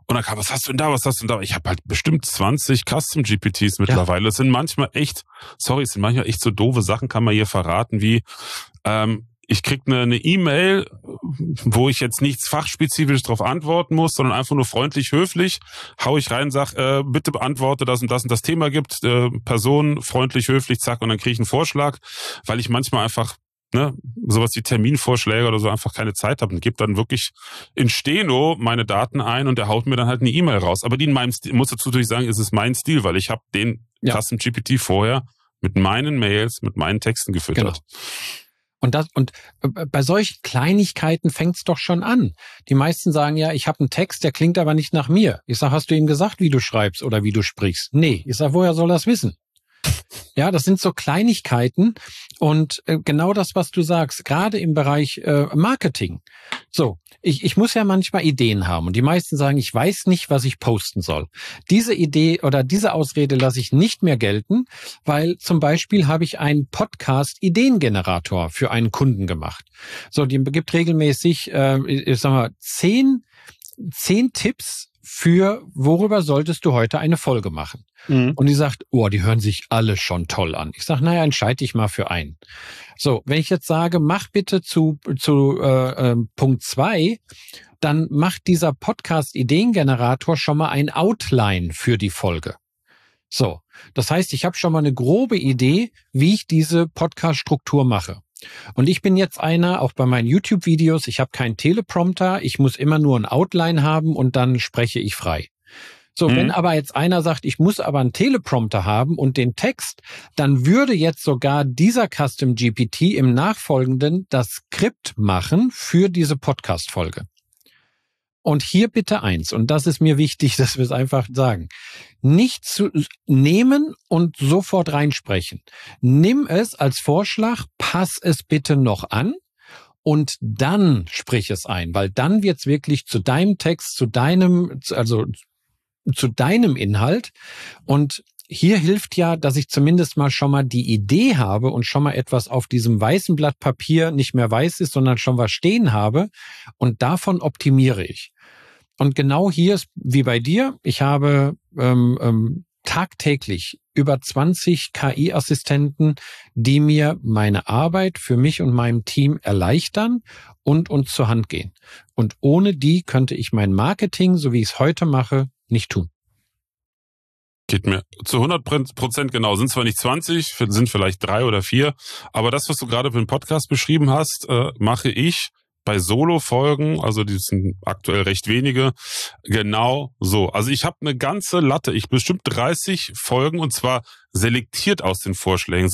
Und dann kam, was hast du denn da, was hast du denn da? Ich habe halt bestimmt 20 Custom-GPTs mittlerweile. Das sind manchmal echt so doofe Sachen, kann man hier verraten, wie ich krieg eine E-Mail, wo ich jetzt nichts fachspezifisch drauf antworten muss, sondern einfach nur freundlich, höflich, hau ich rein, sag, bitte beantworte das und das Thema gibt, Person, freundlich, höflich, zack, und dann kriege ich einen Vorschlag, weil ich manchmal einfach sowas wie Terminvorschläge oder so einfach keine Zeit habe und gebe dann wirklich in Steno meine Daten ein und der haut mir dann halt eine E-Mail raus. Aber die in meinem Stil, muss dazu natürlich sagen, ist es mein Stil, weil ich habe den Custom GPT vorher mit meinen Mails, mit meinen Texten gefüttert. Genau. Und bei solchen Kleinigkeiten fängt's doch schon an. Die meisten sagen ja, ich habe einen Text, der klingt aber nicht nach mir. Ich sage, hast du ihm gesagt, wie du schreibst oder wie du sprichst? Nee. Ich sage, woher soll er das wissen? Ja, das sind so Kleinigkeiten und genau das, was du sagst, gerade im Bereich Marketing. So, ich muss ja manchmal Ideen haben und die meisten sagen, ich weiß nicht, was ich posten soll. Diese Idee oder diese Ausrede lasse ich nicht mehr gelten, weil zum Beispiel habe ich einen Podcast-Ideengenerator für einen Kunden gemacht. So, die gibt regelmäßig, ich sag mal, 10 Tipps für worüber solltest du heute eine Folge machen. Und die sagt, die hören sich alle schon toll an. Ich sage, naja, entscheide dich mal für einen. So, wenn ich jetzt sage, mach bitte zu Punkt 2, dann macht dieser Podcast-Ideengenerator schon mal ein Outline für die Folge. So, das heißt, ich habe schon mal eine grobe Idee, wie ich diese Podcast-Struktur mache. Und ich bin jetzt einer, auch bei meinen YouTube-Videos, ich habe keinen Teleprompter, ich muss immer nur ein Outline haben und dann spreche ich frei. So, wenn aber jetzt einer sagt, ich muss aber einen Teleprompter haben und den Text, dann würde jetzt sogar dieser Custom GPT im Nachfolgenden das Skript machen für diese Podcast-Folge. Und hier bitte eins, und das ist mir wichtig, dass wir es einfach sagen, nicht zu nehmen und sofort reinsprechen. Nimm es als Vorschlag, pass es bitte noch an und dann sprich es ein, weil dann wird es wirklich zu deinem Text, zu deinem Inhalt. Und hier hilft ja, dass ich zumindest mal schon mal die Idee habe und schon mal etwas auf diesem weißen Blatt Papier nicht mehr weiß ist, sondern schon was stehen habe und davon optimiere ich. Und genau hier ist wie bei dir, ich habe tagtäglich über 20 KI-Assistenten, die mir meine Arbeit für mich und meinem Team erleichtern und uns zur Hand gehen. Und ohne die könnte ich mein Marketing, so wie ich es heute mache, nicht tun. Geht mir zu 100% genau. Sind zwar nicht 20, sind vielleicht 3 oder 4, aber das, was du gerade für den Podcast beschrieben hast, mache ich bei Solo-Folgen, also die sind aktuell recht wenige, genau so. Also ich habe eine ganze Latte, bestimmt 30 Folgen und zwar selektiert aus den Vorschlägen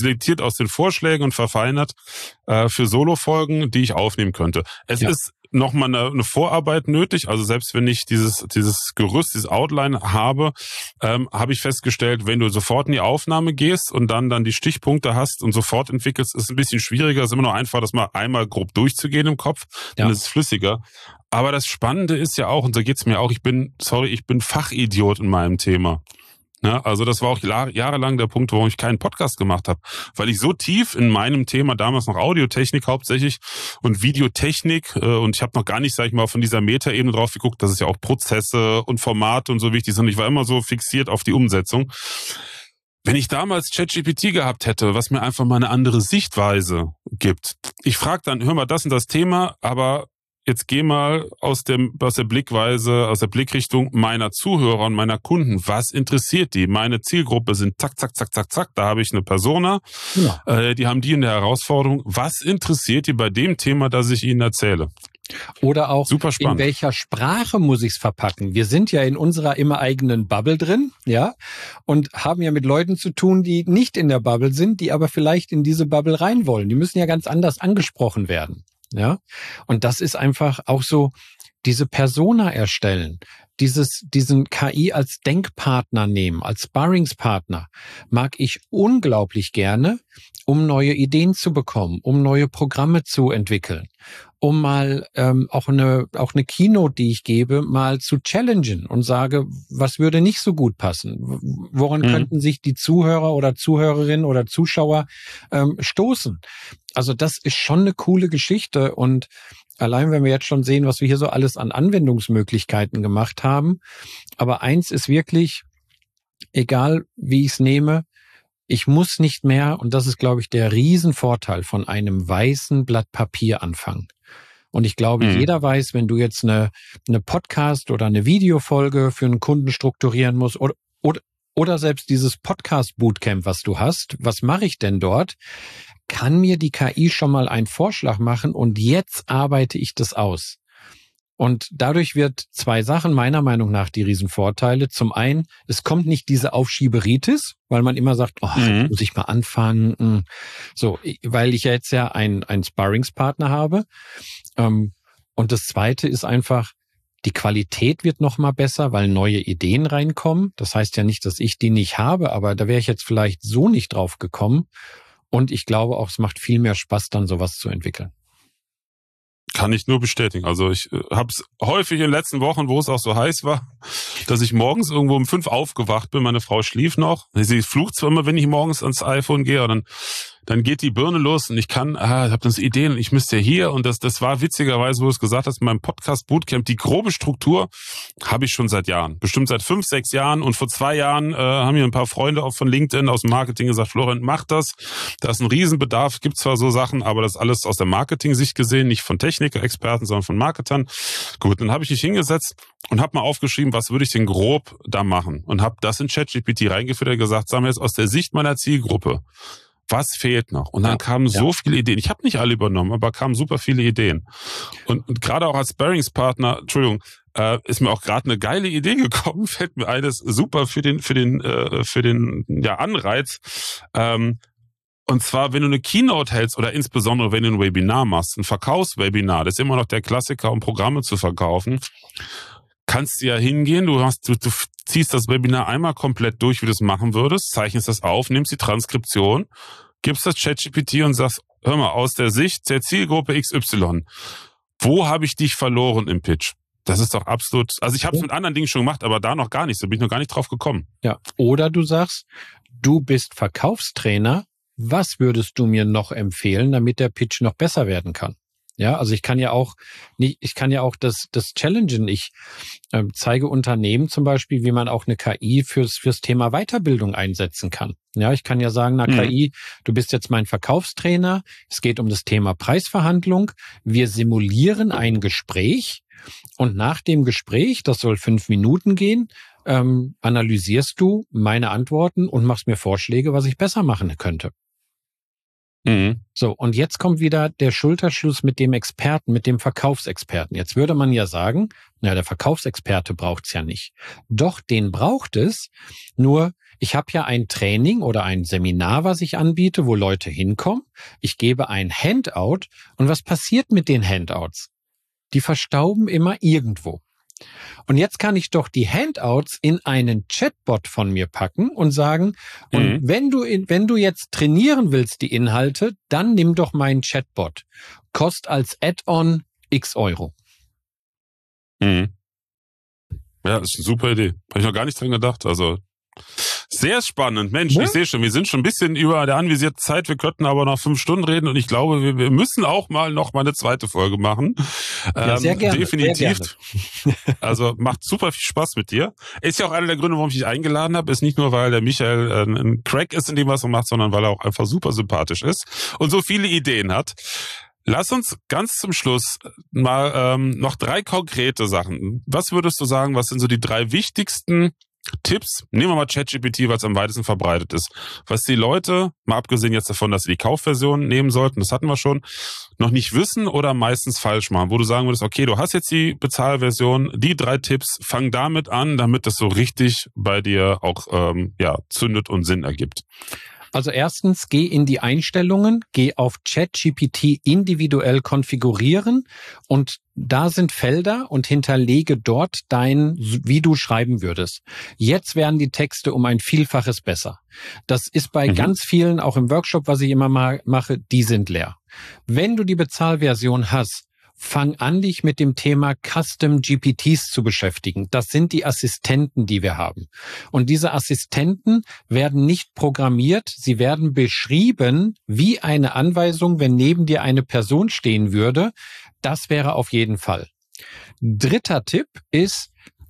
und verfeinert für Solo-Folgen, die ich aufnehmen könnte. Es ist nochmal eine Vorarbeit nötig, also selbst wenn ich dieses Gerüst, dieses Outline habe, habe ich festgestellt, wenn du sofort in die Aufnahme gehst und dann die Stichpunkte hast und sofort entwickelst, ist ein bisschen schwieriger, ist immer noch einfach, das mal einmal grob durchzugehen im Kopf, dann ist es flüssiger. Aber das Spannende ist ja auch, und so geht's mir auch, ich bin Fachidiot in meinem Thema. Ja, also das war auch jahrelang der Punkt, warum ich keinen Podcast gemacht habe, weil ich so tief in meinem Thema, damals noch Audiotechnik hauptsächlich und Videotechnik, und ich habe noch gar nicht, sag ich mal, von dieser Metaebene drauf geguckt, dass es ja auch Prozesse und Formate und so wichtig sind. Ich war immer so fixiert auf die Umsetzung. Wenn ich damals ChatGPT gehabt hätte, was mir einfach mal eine andere Sichtweise gibt, ich frage dann, hör mal, das und das Thema, aber jetzt geh mal aus der Blickrichtung meiner Zuhörer und meiner Kunden. Was interessiert die? Meine Zielgruppe sind zack, zack, zack, zack, zack. Da habe ich eine Persona. Ja. Die haben die in der Herausforderung. Was interessiert die bei dem Thema, das ich ihnen erzähle? Oder auch, in welcher Sprache muss ich es verpacken? Wir sind ja in unserer immer eigenen Bubble drin, ja, und haben ja mit Leuten zu tun, die nicht in der Bubble sind, die aber vielleicht in diese Bubble rein wollen. Die müssen ja ganz anders angesprochen werden. Ja, und das ist einfach auch so, diese Persona erstellen, diesen KI als Denkpartner nehmen, als Sparringspartner, mag ich unglaublich gerne, um neue Ideen zu bekommen, um neue Programme zu entwickeln, um mal auch eine Keynote, die ich gebe, mal zu challengen und sage, was würde nicht so gut passen? Woran könnten sich die Zuhörer oder Zuhörerinnen oder Zuschauer stoßen? Also das ist schon eine coole Geschichte und allein wenn wir jetzt schon sehen, was wir hier so alles an Anwendungsmöglichkeiten gemacht gemacht haben. Aber eins ist wirklich, egal wie ich es nehme, ich muss nicht mehr, und das ist, glaube ich, der Riesenvorteil von einem weißen Blatt Papier anfangen. Und ich glaube, jeder weiß, wenn du jetzt eine Podcast- oder eine Videofolge für einen Kunden strukturieren musst oder selbst dieses Podcast-Bootcamp, was du hast, was mache ich denn dort? Kann mir die KI schon mal einen Vorschlag machen und jetzt arbeite ich das aus. Und dadurch wird zwei Sachen meiner Meinung nach die Riesenvorteile. Zum einen, es kommt nicht diese Aufschieberitis, weil man immer sagt, muss ich mal anfangen. So, weil ich ja jetzt ja einen Sparringspartner habe. Und das Zweite ist einfach, die Qualität wird noch mal besser, weil neue Ideen reinkommen. Das heißt ja nicht, dass ich die nicht habe, aber da wäre ich jetzt vielleicht so nicht drauf gekommen. Und ich glaube auch, es macht viel mehr Spaß, dann sowas zu entwickeln. Kann ich nur bestätigen. Also ich habe es häufig in den letzten Wochen, wo es auch so heiß war, dass ich morgens irgendwo um 5 aufgewacht bin. Meine Frau schlief noch. Sie flucht zwar immer, wenn ich morgens ans iPhone gehe, aber dann geht die Birne los und ich habe dann so Ideen, ich müsste ja hier, und das war witzigerweise, wo du es gesagt hast, in meinem Podcast Bootcamp, die grobe Struktur habe ich schon seit Jahren, bestimmt seit 5, 6 Jahren, und vor 2 Jahren haben mir ein paar Freunde auch von LinkedIn aus dem Marketing gesagt, Florian, mach das, da ist ein Riesenbedarf, gibt zwar so Sachen, aber das alles aus der Marketing-Sicht gesehen, nicht von Techniker-Experten, sondern von Marketern. Gut, dann habe ich mich hingesetzt und habe mal aufgeschrieben, was würde ich denn grob da machen, und habe das in ChatGPT reingeführt und gesagt, sagen wir jetzt aus der Sicht meiner Zielgruppe, was fehlt noch? Und dann kamen so viele Ideen. Ich habe nicht alle übernommen, aber kamen super viele Ideen. Und gerade auch als Sparringspartner, ist mir auch gerade eine geile Idee gekommen, fällt mir eines super für den Anreiz. Und zwar, wenn du eine Keynote hältst oder insbesondere wenn du ein Webinar machst, ein Verkaufswebinar, das ist immer noch der Klassiker, um Programme zu verkaufen, kannst du ja hingehen, du ziehst das Webinar einmal komplett durch, wie du es machen würdest, zeichnest das auf, nimmst die Transkription, gibst das ChatGPT und sagst, hör mal, aus der Sicht der Zielgruppe XY, wo habe ich dich verloren im Pitch? Das ist doch absolut, also ich habe es mit anderen Dingen schon gemacht, aber da noch gar nicht, so bin ich noch gar nicht drauf gekommen. Ja, oder du sagst, du bist Verkaufstrainer, was würdest du mir noch empfehlen, damit der Pitch noch besser werden kann? Ja, also ich kann ja auch das challengen. Ich zeige Unternehmen zum Beispiel, wie man auch eine KI fürs Thema Weiterbildung einsetzen kann. Ja, ich kann ja sagen, KI, du bist jetzt mein Verkaufstrainer. Es geht um das Thema Preisverhandlung. Wir simulieren ein Gespräch und nach dem Gespräch, das soll 5 Minuten gehen, analysierst du meine Antworten und machst mir Vorschläge, was ich besser machen könnte. So, und jetzt kommt wieder der Schulterschluss mit dem Experten, mit dem Verkaufsexperten. Jetzt würde man ja sagen, der Verkaufsexperte braucht's ja nicht. Doch, den braucht es. Nur, ich habe ja ein Training oder ein Seminar, was ich anbiete, wo Leute hinkommen. Ich gebe ein Handout. Und was passiert mit den Handouts? Die verstauben immer irgendwo. Und jetzt kann ich doch die Handouts in einen Chatbot von mir packen und sagen, und wenn du jetzt trainieren willst, die Inhalte, dann nimm doch meinen Chatbot. Kostet als Add-on X Euro. Ja, ist eine super Idee. Habe ich noch gar nicht dran gedacht. Also sehr spannend. Mensch, Ich sehe schon, wir sind schon ein bisschen über der anvisierten Zeit. Wir könnten aber noch 5 Stunden reden und ich glaube, wir müssen auch noch mal eine zweite Folge machen. Ja, sehr gerne. Definitiv. Sehr gerne. Also macht super viel Spaß mit dir. Ist ja auch einer der Gründe, warum ich dich eingeladen habe. Ist nicht nur, weil der Michael ein Crack ist in dem, was er macht, sondern weil er auch einfach super sympathisch ist und so viele Ideen hat. Lass uns ganz zum Schluss mal noch 3 konkrete Sachen. Was würdest du sagen, was sind so die 3 wichtigsten Tipps? Nehmen wir mal ChatGPT, weil es am weitesten verbreitet ist. Was die Leute, mal abgesehen jetzt davon, dass sie die Kaufversion nehmen sollten, das hatten wir schon, noch nicht wissen oder meistens falsch machen, wo du sagen würdest, okay, du hast jetzt die Bezahlversion, die 3 Tipps, fang damit an, damit das so richtig bei dir auch zündet und Sinn ergibt. Also erstens, geh in die Einstellungen, geh auf ChatGPT individuell konfigurieren und da sind Felder und hinterlege dort wie du schreiben würdest. Jetzt werden die Texte um ein Vielfaches besser. Das ist bei ganz vielen, auch im Workshop, was ich immer mal mache, die sind leer. Wenn du die Bezahlversion hast, fang an, dich mit dem Thema Custom GPTs zu beschäftigen. Das sind die Assistenten, die wir haben. Und diese Assistenten werden nicht programmiert, sie werden beschrieben wie eine Anweisung, wenn neben dir eine Person stehen würde. Das wäre auf jeden Fall. 3. Tipp ist,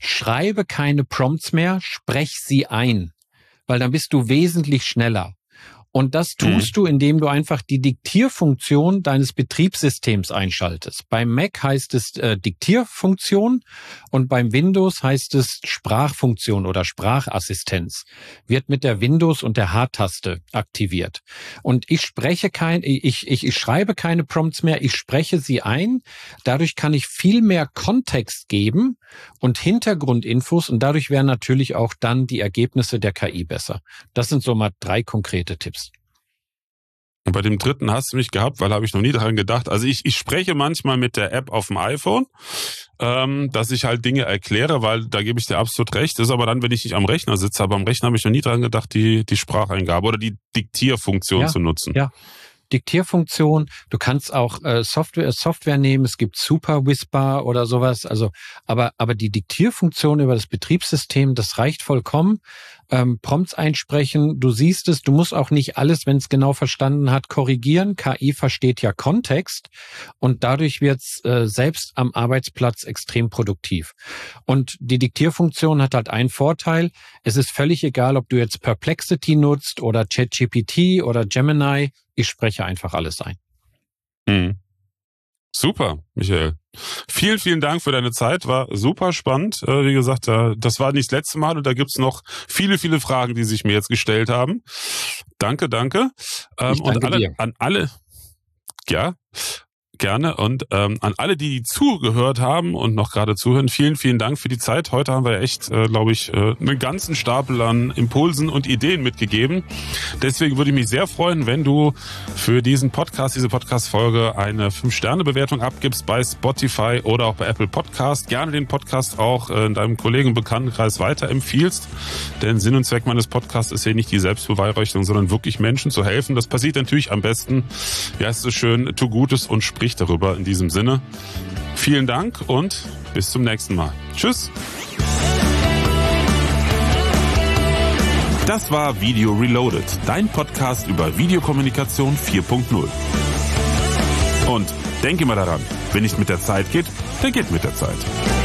schreibe keine Prompts mehr, sprech sie ein, weil dann bist du wesentlich schneller. Und das tust du, indem du einfach die Diktierfunktion deines Betriebssystems einschaltest. Beim Mac heißt es Diktierfunktion und beim Windows heißt es Sprachfunktion oder Sprachassistenz. Wird mit der Windows- und der H-Taste aktiviert. Und ich schreibe keine Prompts mehr, ich spreche sie ein. Dadurch kann ich viel mehr Kontext geben und Hintergrundinfos und dadurch wären natürlich auch dann die Ergebnisse der KI besser. Das sind so mal 3 konkrete Tipps. Und bei dem dritten hast du mich gehabt, weil habe ich noch nie daran gedacht. Also ich spreche manchmal mit der App auf dem iPhone, dass ich halt Dinge erkläre, weil da gebe ich dir absolut recht. Das ist aber dann, wenn ich nicht am Rechner sitze, aber am Rechner habe ich noch nie daran gedacht, die Spracheingabe oder die Diktierfunktion zu nutzen. Ja. Diktierfunktion, du kannst auch Software nehmen, es gibt Super Whisper oder sowas, also aber die Diktierfunktion über das Betriebssystem, das reicht vollkommen. Prompts einsprechen, du siehst es, du musst auch nicht alles, wenn es genau verstanden hat, korrigieren. KI versteht ja Kontext und dadurch wird's selbst am Arbeitsplatz extrem produktiv. Und die Diktierfunktion hat halt einen Vorteil, es ist völlig egal, ob du jetzt Perplexity nutzt oder ChatGPT oder Gemini, ich spreche einfach alles ein. Super, Michael. Vielen, vielen Dank für deine Zeit. War super spannend. Wie gesagt, das war nicht das letzte Mal und da gibt's noch viele, viele Fragen, die sich mir jetzt gestellt haben. Danke. Ich danke dir. An alle, ja, gerne. Und an alle, die zugehört haben und noch gerade zuhören, vielen, vielen Dank für die Zeit. Heute haben wir echt, glaube ich, einen ganzen Stapel an Impulsen und Ideen mitgegeben. Deswegen würde ich mich sehr freuen, wenn du für diese Podcast-Folge eine 5-Sterne-Bewertung abgibst bei Spotify oder auch bei Apple Podcast. Gerne den Podcast auch in deinem Kollegen- und Bekanntenkreis weiterempfiehlst. Denn Sinn und Zweck meines Podcasts ist ja nicht die Selbstbeweihräucherung, sondern wirklich Menschen zu helfen. Das passiert natürlich am besten, wie heißt es schön, tu Gutes und sprich darüber. In diesem Sinne, vielen Dank und bis zum nächsten Mal. Tschüss. Das war Video Reloaded, dein Podcast über Videokommunikation 4.0. Und denk immer daran, wenn nicht mit der Zeit geht, dann geht mit der Zeit.